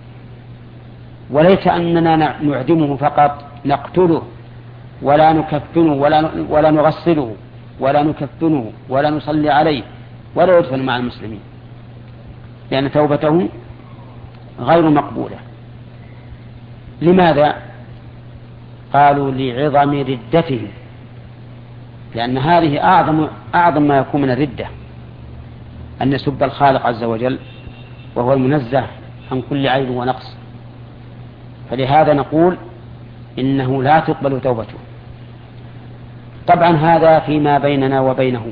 وليس أننا نعدمه فقط، نقتله ولا نكفنه ولا نغسله ولا نكفنه ولا نصلي عليه ولا يدفن مع المسلمين، لأن توبته غير مقبولة. لماذا؟ قالوا لعظم ردته، لأن هذه أعظم ما يكون من الردة، أن يسب الخالق عز وجل وهو المنزه عن كل عيب ونقص. فلهذا نقول إنه لا تقبل توبته. طبعا هذا فيما بيننا وبينه،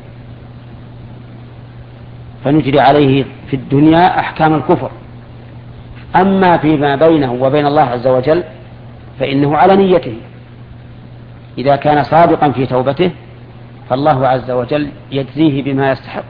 فنجري عليه في الدنيا أحكام الكفر. أما فيما بينه وبين الله عز وجل فإنه على نيته، إذا كان صادقا في توبته فالله عز وجل يجزيه بما يستحق.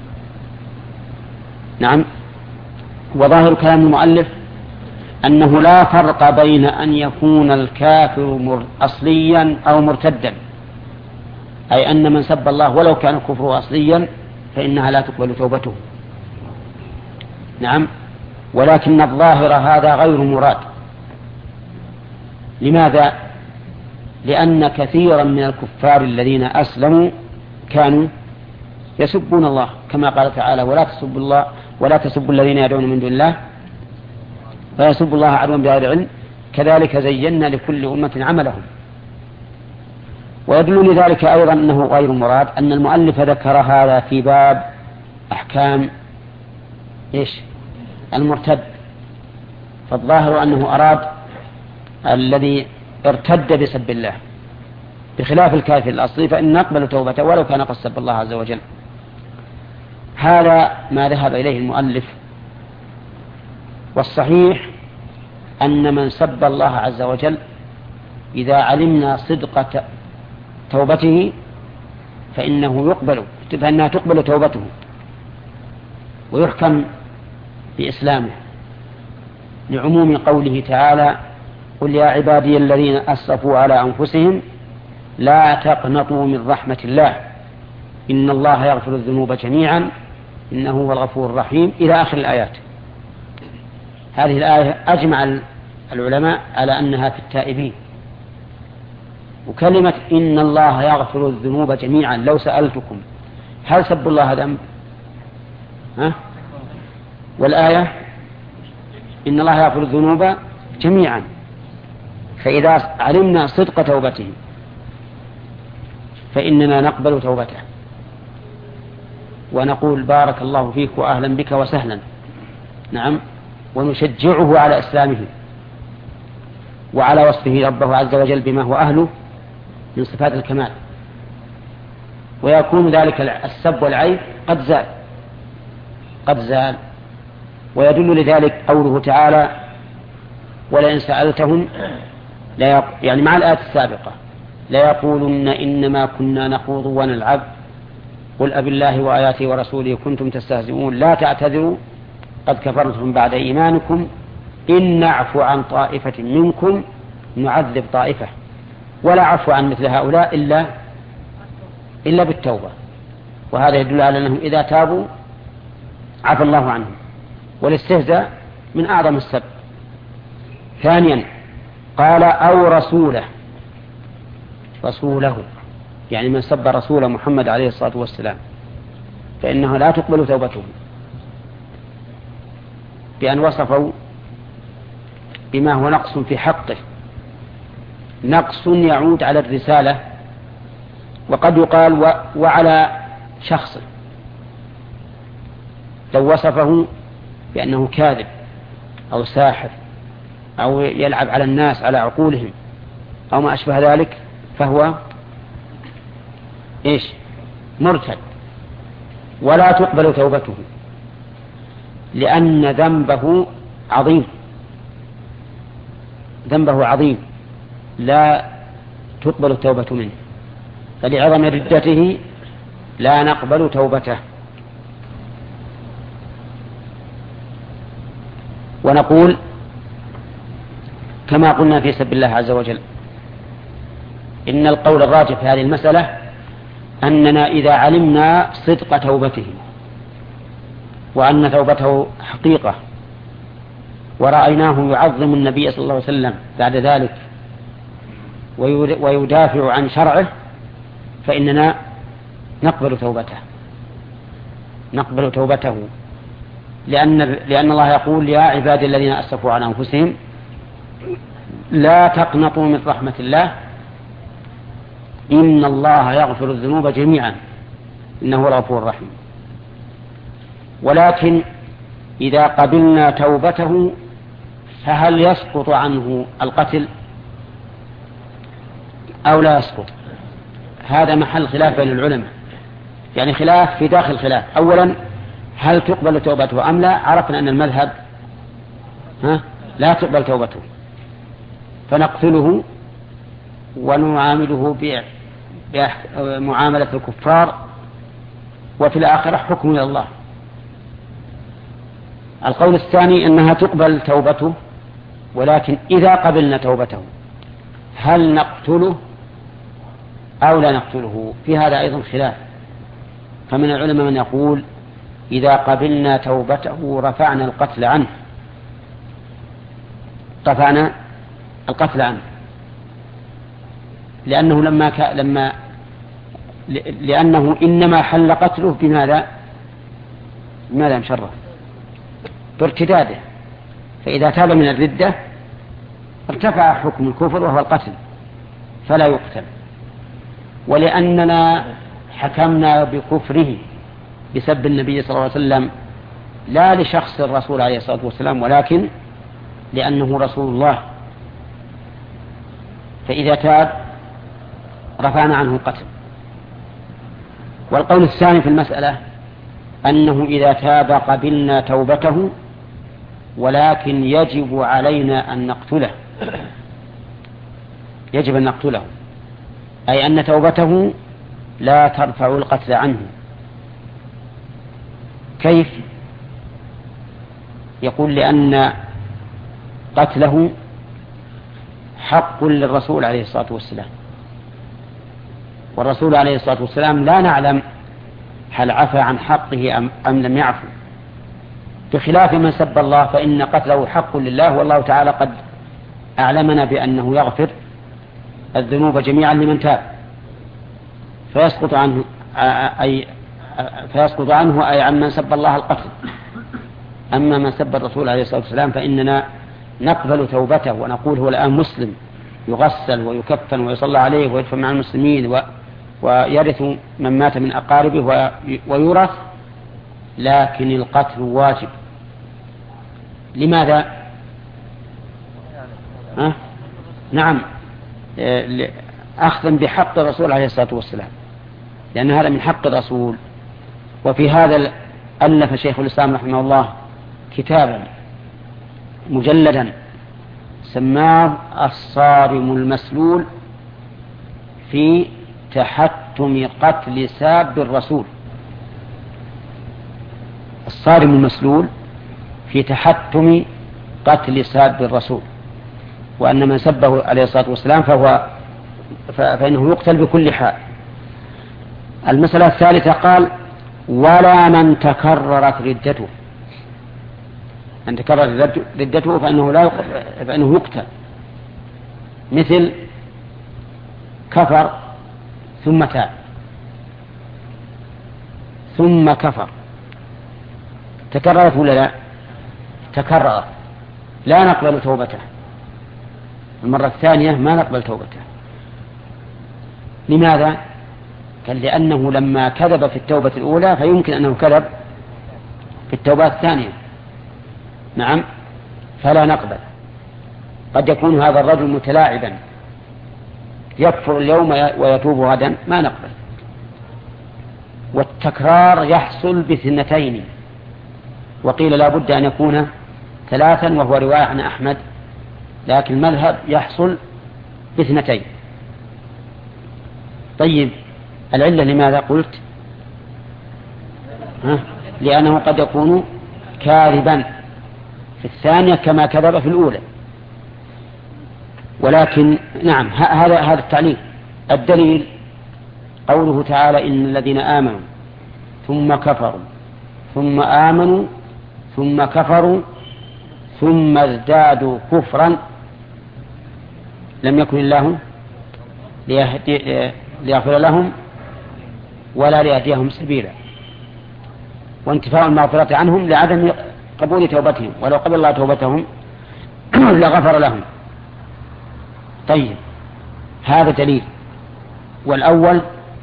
نعم. وظاهر كلام المؤلف أنه لا فرق بين أن يكون الكافر أصليا أو مرتدا، أي أن من سب الله ولو كان كفره أصليا فإنها لا تقبل توبته. نعم. ولكن الظاهر هذا غير مراد. لماذا؟ لأن كثيرا من الكفار الذين أسلموا كانوا يسبون الله كما قال تعالى ولا تسبوا الذين يدعون من دون الله فيسبوا الله عدوا بغير علم كذلك زينا لكل أمة عملهم. ويدل لذلك أيضا أنه غير مراد أن المؤلف ذكر هذا في باب أحكام المرتد، فالظاهر أنه أراد الذي ارتد بسب الله، بخلاف الكافر الأصلي فإن نقبل توبته ولو كان قد سب الله عز وجل. هذا ما ذهب إليه المؤلف. والصحيح أن من سب الله عز وجل إذا علمنا صدق توبته فإنها تقبل توبته ويحكم بإسلامه، لعموم قوله تعالى قل يا عبادي الذين أسرفوا على أنفسهم لا تقنطوا من رحمة الله إن الله يغفر الذنوب جميعا إنه هو الغفور الرحيم إلى آخر الآيات. هذه الآية أجمع العلماء على أنها في التائبين. وكلمة إن الله يغفر الذنوب جميعا لو سألتكم هل سب الله ذنب؟ والآية إن الله يغفر الذنوب جميعا، فإذا علمنا صدق توبته فإننا نقبل توبته ونقول بارك الله فيك وأهلا بك وسهلا، نعم، ونشجعه على إسلامه وعلى وصفه ربه عز وجل بما هو أهله من صفات الكمال، ويكون ذلك السب والعيب قد زال. ويدل لذلك قوله تعالى ولئن سألتهم يعني مع الآية السابقة ليقولن إنما كنا نخوض ونلعب قل أبالله وآياته ورسوله كنتم تستهزئون لا تعتذروا قد كفرتم بعد إيمانكم إن نعفو عن طائفة منكم نعذب طائفة ولا عفو عن مثل هؤلاء إلا بالتوبة. وهذا يدل على أنهم إذا تابوا عفى الله عنهم، والاستهزاء من أعظم السب. ثانيا قال أو رسوله يعني من سب رسول محمد عليه الصلاة والسلام فإنه لا تقبل توبته، بأن وصفوا بما هو نقص في حقه، نقص يعود على الرسالة وقد يقال وعلى شخصه، لو وصفه بأنه كاذب أو ساحر أو يلعب على الناس على عقولهم أو ما أشبه ذلك فهو مرتد ولا تقبل توبته، لأن ذنبه عظيم لا تقبل التوبة منه، فلعظم ردته لا نقبل توبته. ونقول كما قلنا في سب الله عز وجل إن القول الراجح في هذه المسألة أننا إذا علمنا صدق توبته وأن توبته حقيقة ورأيناه يعظم النبي صلى الله عليه وسلم بعد ذلك ويدافع عن شرعه فإننا نقبل توبته لأن الله يقول يا عبادي الذين أسرفوا على أنفسهم لا تقنطوا من رحمة الله إن الله يغفر الذنوب جميعا إنه هو الغفور الرحيم. ولكن إذا قبلنا توبته فهل يسقط عنه القتل أو لا يسقط؟ هذا محل خلاف بين العلماء، يعني خلاف في داخل خلاف. أولا هل تقبل توبته أم لا؟ عرفنا أن المذهب لا تقبل توبته فنقتله ونعامله بمعاملة الكفار وفي الآخرة حكم إلى الله. القول الثاني أنها تقبل توبته، ولكن إذا قبلنا توبته هل نقتله أو لا نقتله؟ في هذا أيضا خلاف. فمن العلماء من يقول إذا قبلنا توبته رفعنا القتل عنه، لأنه لما لأنه إنما حل قتله بماذا مشرف؟ بارتداده. فإذا تاب من الردة ارتفع حكم الكفر وهو القتل فلا يقتل. ولأننا حكمنا بكفره بسب النبي صلى الله عليه وسلم لا لشخص الرسول عليه الصلاة والسلام ولكن لأنه رسول الله، فإذا تاب رفعنا عنه القتل. والقول الثاني في المسألة أنه إذا تاب قبلنا توبته ولكن يجب علينا أن نقتله، يجب أن نقتله، أي أن توبته لا ترفع القتل عنه. كيف؟ يقول لأن قتله حق للرسول عليه الصلاة والسلام، والرسول عليه الصلاة والسلام لا نعلم هل عفى عن حقه أم لم يعفو، بخلاف من سب الله فإن قتله حق لله، والله تعالى قد أعلمنا بأنه يغفر الذنوب جميعا لمن تاب فيسقط عنه أي عن من سب الله القتل. أما من سب الرسول عليه الصلاة والسلام فإننا نقبل توبته ونقول هو الآن مسلم يغسل ويكفن ويصلى عليه ويدفن مع المسلمين ويرث من مات من أقاربه ويورث، لكن القتل واجب. لماذا؟ نعم، أخذا بحق الرسول عليه الصلاة والسلام، لأن هذا من حق الرسول. وفي هذا ألف شيخ الإسلام رحمه الله كتابا مجلدا سماه الصارم المسلول في تحتم قتل ساب الرسول. الصارم المسلول في تحتم قتل ساب الرسول، وأن من سبه عليه الصلاة والسلام فإنه يقتل بكل حال. المسألة الثالثة قال ولا من تكررت ردته، أن تكررت ردته فإنه يقتل، مثل كفر ثم تاب ثم كفر، تكررت ولا لا؟ تكررت، لا نقبل توبته المرة الثانية، ما نقبل توبته. لماذا؟ قال لأنه لما كذب في التوبة الأولى فيمكن أنه كذب في التوبة الثانية. نعم، فلا نقبل. قد يكون هذا الرجل متلاعبا يكفر اليوم ويتوب غدا، ما نقبل. والتكرار يحصل باثنتين، وقيل لا بد أن يكون ثلاثا وهو رواية عن أحمد، لكن المذهب يحصل باثنتين. طيب العلة لماذا قلت؟ لأنه قد يكون كاذبا في الثانية كما كذب في الأولى. ولكن نعم، هذا التعليل. الدليل قوله تعالى إن الذين آمنوا ثم كفروا ثم آمنوا ثم كفروا ثم ازدادوا كفرا لم يكن الله ليغفر لهم ولا ليهديهم سبيلا، وانتفاء المغفرة عنهم لعدم قبول توبتهم، ولو قبل الله توبتهم لغفر لهم. طيب هذا دليل. والأول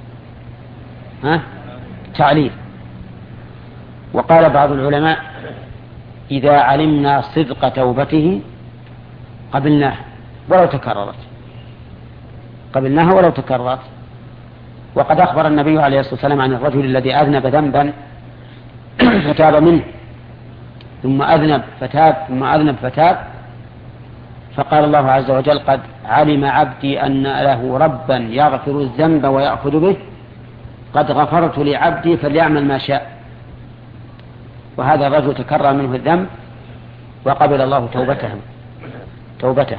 تعليل. وقال بعض العلماء إذا علمنا صدق توبته قبلناها ولو تكررت، قبلناها ولو تكررت. وقد أخبر النبي عليه الصلاة والسلام عن الرجل الذي أذنب ذنبا فتاب منه، ثم أذنب فتاب، ثم أذنب فتاب، فقال الله عز وجل قد علم عبدي أن له ربا يغفر الذنب ويأخذ به، قد غفرت لعبدي فليعمل ما شاء. وهذا الرجل تكرر منه الذنب وقبل الله توبته.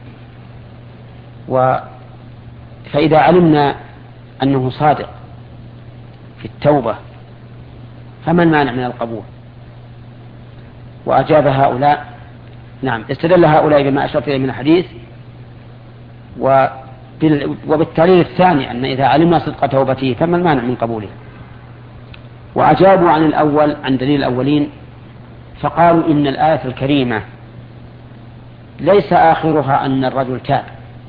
فإذا علمنا أنه صادق في التوبة فما المانع من القبول؟ وأجاب هؤلاء، نعم، استدل هؤلاء بما أشرت إليه من الحديث، وبالتالي الثاني أن إذا علمنا صدق توبته فما المانع من قبوله. وأجابوا عن الأول عن دليل الأولين فقالوا إن الآية الكريمة ليس آخرها أن الرجل تاب،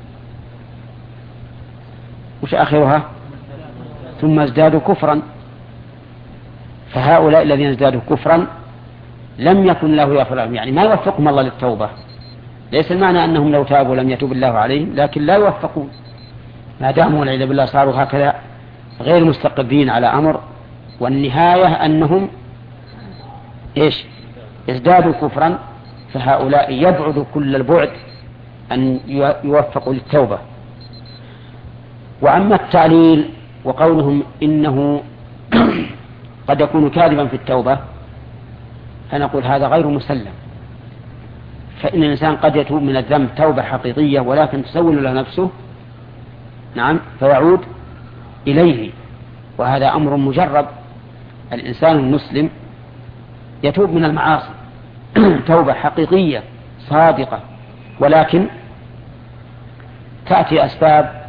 وش آخرها؟ ثم ازدادوا كفرا، فهؤلاء الذين ازدادوا كفرا لم يكن له يغفر لهم، يعني ما يوفقهم الله للتوبة. ليس المعنى أنهم لو تابوا لم يتوب الله عليهم، لكن لا يوفقون ما داموا والعياذ بالله صاروا هكذا غير مستقبلين على أمر، والنهاية أنهم ازدادوا كفرا، فهؤلاء يبعد كل البعد أن يوفقوا للتوبة. وأما التعليل وقولهم إنه قد يكون كاذبا في التوبة فنقول هذا غير مسلم، فإن الإنسان قد يتوب من الذنب توبة حقيقية ولكن تسول له نفسه، نعم، فيعود إليه، وهذا أمر مجرب. الإنسان المسلم يتوب من المعاصي توبة حقيقية صادقة، ولكن تأتي أسباب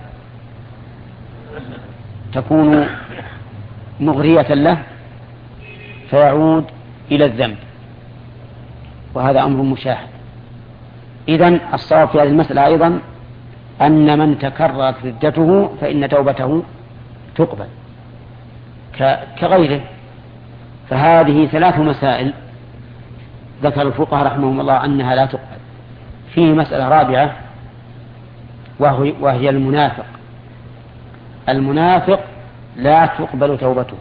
تكون مغرية له فيعود إلى الذنب، وهذا أمر مشاهد. إذن الصواب في هذه المسألة أيضا أن من تكررت ردته فإن توبته تقبل كغيره. فهذه 3 مسائل ذكر الفقهاء رحمهم الله أنها لا تقبل. فيه مسألة رابعة وهي المنافق. المنافق لا تقبل توبته.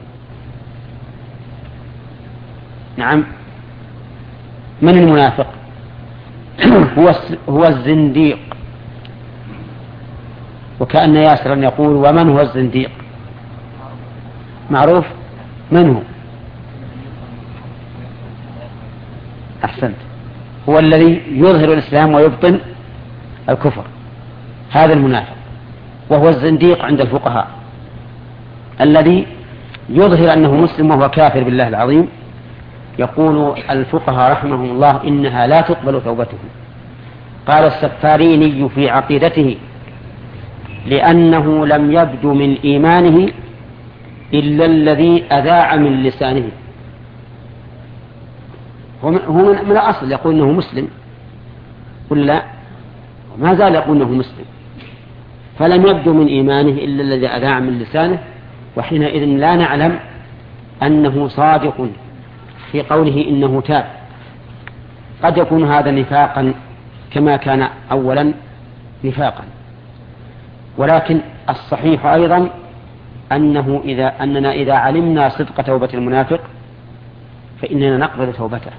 نعم، من المنافق؟ هو الزنديق. وكأن ياسرا يقول ومن هو الزنديق؟ معروف، من هو؟ أحسنت، هو الذي يظهر الإسلام ويبطن الكفر، هذا المنافق. وهو الزنديق عند الفقهاء الذي يظهر أنه مسلم وهو كافر بالله العظيم. يقول الفقهاء رحمهم الله إنها لا تقبل توبته. قال السفاريني في عقيدته لأنه لم يبدو من إيمانه إلا الذي أذاع من لسانه. هو من الأصل يقول أنه مسلم ولا ما زال يقول أنه مسلم، فلم يبدو من إيمانه إلا الذي أذاع من لسانه، وحينئذ لا نعلم أنه صادق في قوله إنه تاب. قد يكون هذا نفاقا كما كان أولا نفاقا، ولكن الصحيح أيضا أننا إذا علمنا صدق توبة المنافق فإننا نقبل توبته،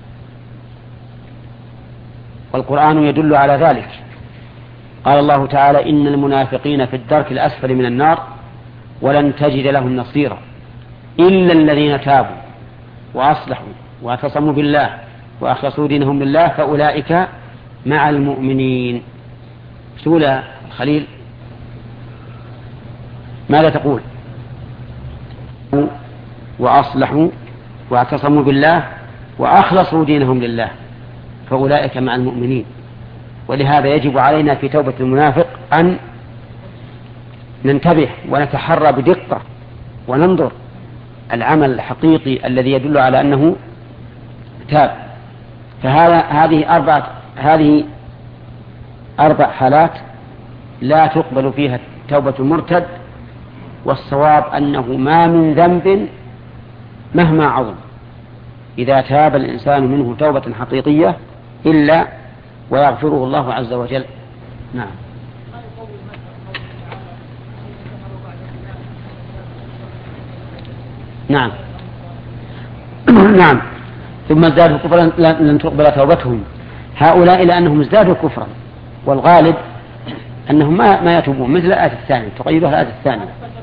والقرآن يدل على ذلك. قال الله تعالى إن المنافقين في الدرك الأسفل من النار ولن تجد لهم نصيرا إلا الذين تابوا وأصلحوا واعتصموا بالله وأخلصوا دينهم لله فأولئك مع المؤمنين. سولة خليل ماذا تقول؟ وأصلحوا واعتصموا بالله وأخلصوا دينهم لله فأولئك مع المؤمنين. ولهذا يجب علينا في توبة المنافق أن ننتبه ونتحرى بدقة وننظر العمل الحقيقي الذي يدل على أنه تاب. هذه أربع حالات لا تقبل فيها توبة المرتد، والصواب أنه ما من ذنب مهما عظم إذا تاب الإنسان منه توبة حقيقية إلا ويغفره الله عز وجل. نعم. نعم. نعم. ثم ازدادوا كفرا لن تقبل توبتهم هؤلاء لأنهم ازدادوا كفرا، والغالب أنهم ما يتوبون، مثل الآية الثانية تقيدها الآية الثانية.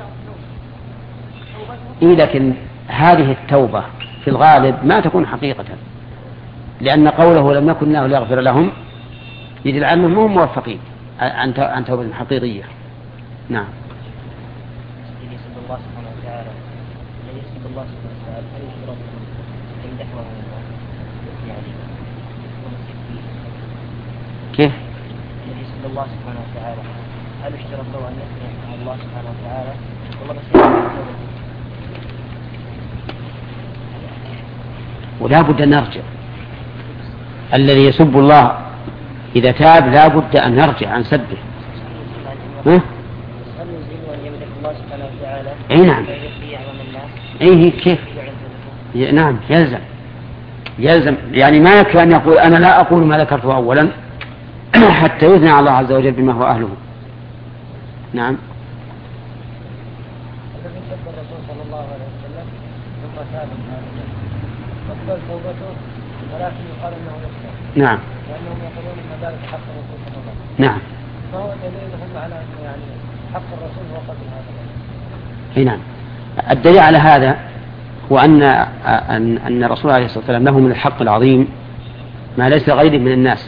لكن هذه التوبة في الغالب ما تكون حقيقة، لأن قوله لم يكن الله ليغفر لهم يدل على أنهم هم موفقين عن توبة حقيقية. نعم. كيف؟ الذي يسأل الله سبحانه وتعالى هل اشترط له أن يسمع الله سبحانه وتعالى والله بس ولا بد أن نرجع. الذي يسب الله إذا تاب لا بد أن يرجع عن سبه. ها؟ اي نعم. اي كيف؟ نعم يلزم يعني ما يكفي أن يقول أنا لا أقول ما ذكرته أولا حتى يثني على الله عز وجل بما هو أهله. نعم. الذي سب الرسول صلى الله عليه وسلم ثم تاب من هذا تقبل توبته ولكن يقال انه يكفر. نعم. لانهم يقولون ان ذلك حق الرسول صلى الله عليه وسلم. نعم. فهو دليلهم على ان يعني حق الرسول هو قتل هذا. نعم. الدليل على هذا هو أن الرسول عليه الصلاة والسلام له من الحق العظيم ما ليس غيره من الناس.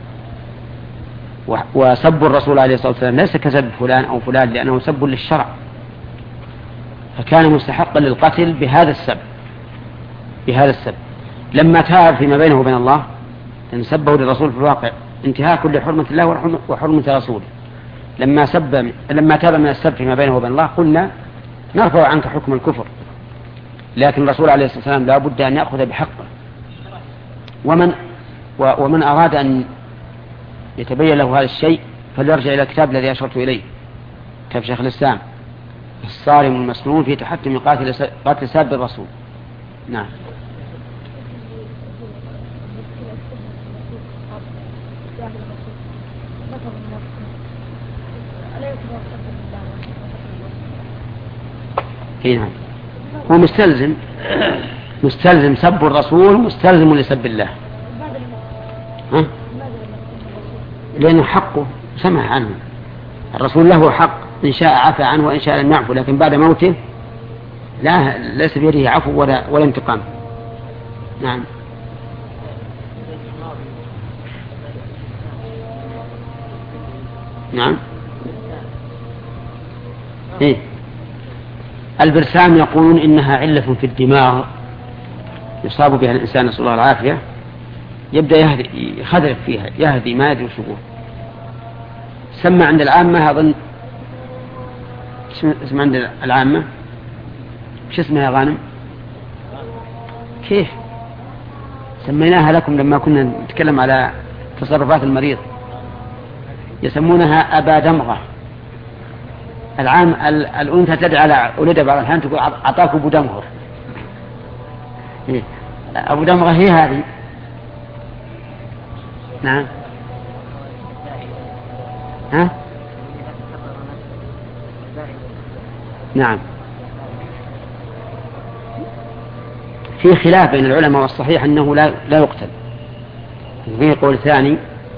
وسب الرسول عليه الصلاة والسلام ليس كسب فلان أو فلان لأنه سب للشرع، فكان مستحقا للقتل بهذا السب. لما تاب فيما بينه وبين الله أن سبه للرسول في الواقع انتهاك لحرمة الله وحرمة رسوله. لما تاب من السب فيما بينه وبين الله قلنا نرفع عنك حكم الكفر، لكن الرسول عليه الصلاة والسلام لا بد أن يأخذ بحقه. ومن أراد أن يتبين له هذا الشيء فليرجع إلى الكتاب الذي أشرت إليه، كتاب شيخ الإسلام الصارم المسلول في تحتم قاتل ساب الرسول. نعم. نعم. هو مستلزم سب الرسول مستلزم لسب الله. ها؟ لأنه حقه سمح عنه. الرسول له حق إن شاء عفى عنه وإن شاء لم يعفو، لكن بعد موته ليس بيده عفو ولا انتقام. نعم. نعم. إيه؟ البرسام يقولون إنها علة في الدماغ يصاب بها الإنسان نسأل الله العافية، يبدأ يخذف فيها يهدي ما يدري وشبه. سمى عند العامة أظن اسم عند العامة شو اسمها يا غانم؟ كيف سميناها لكم لما كنا نتكلم على تصرفات المريض؟ يسمونها أبا دمغة. الأنثى تدعى على ولدها بعض الأحيان تقول أعطاك أبو دمغر. أبو دمغة هي هذه. نعم. ها؟ نعم. في خلاف بين العلماء والصحيح أنه لا يقتل. في قول ثاني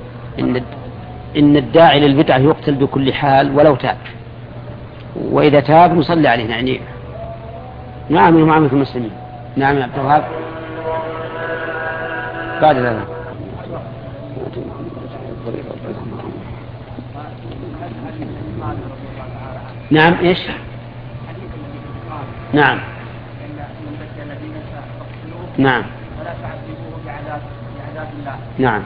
إن الداعي للبدعة يقتل بكل حال ولو تاب، وإذا تاب نصلي عليه. يعني نعم معاملة المسلمين. نعم يا عبد الوهاب. بعد ذلك نعم. إيش؟ نعم. نعم. ولا تعذبوه بعذاب الله. نعم.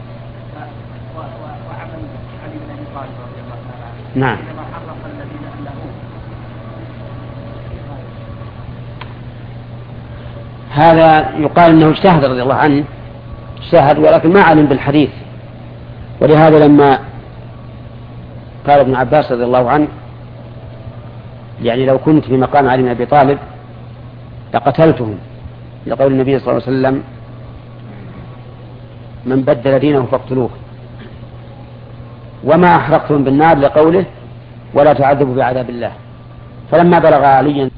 وعمل علي بن ابي طالب رضي الله تعالى عنه. نعم. حينما حرق الذين ألهوه. هذا يقال انه اجتهد رضي الله عنه، اجتهد ولكن ما علم بالحديث، ولهذا لما قال ابن عباس رضي الله عنه يعني لو كنت في مقام علي بن ابي طالب لقتلتهم، لقول النبي صلى الله عليه وسلم من بدل دينه فاقتلوه، وما أحرقتهم بالنار لقوله ولا تعذبوا بعذاب الله. فلما بلغ عليا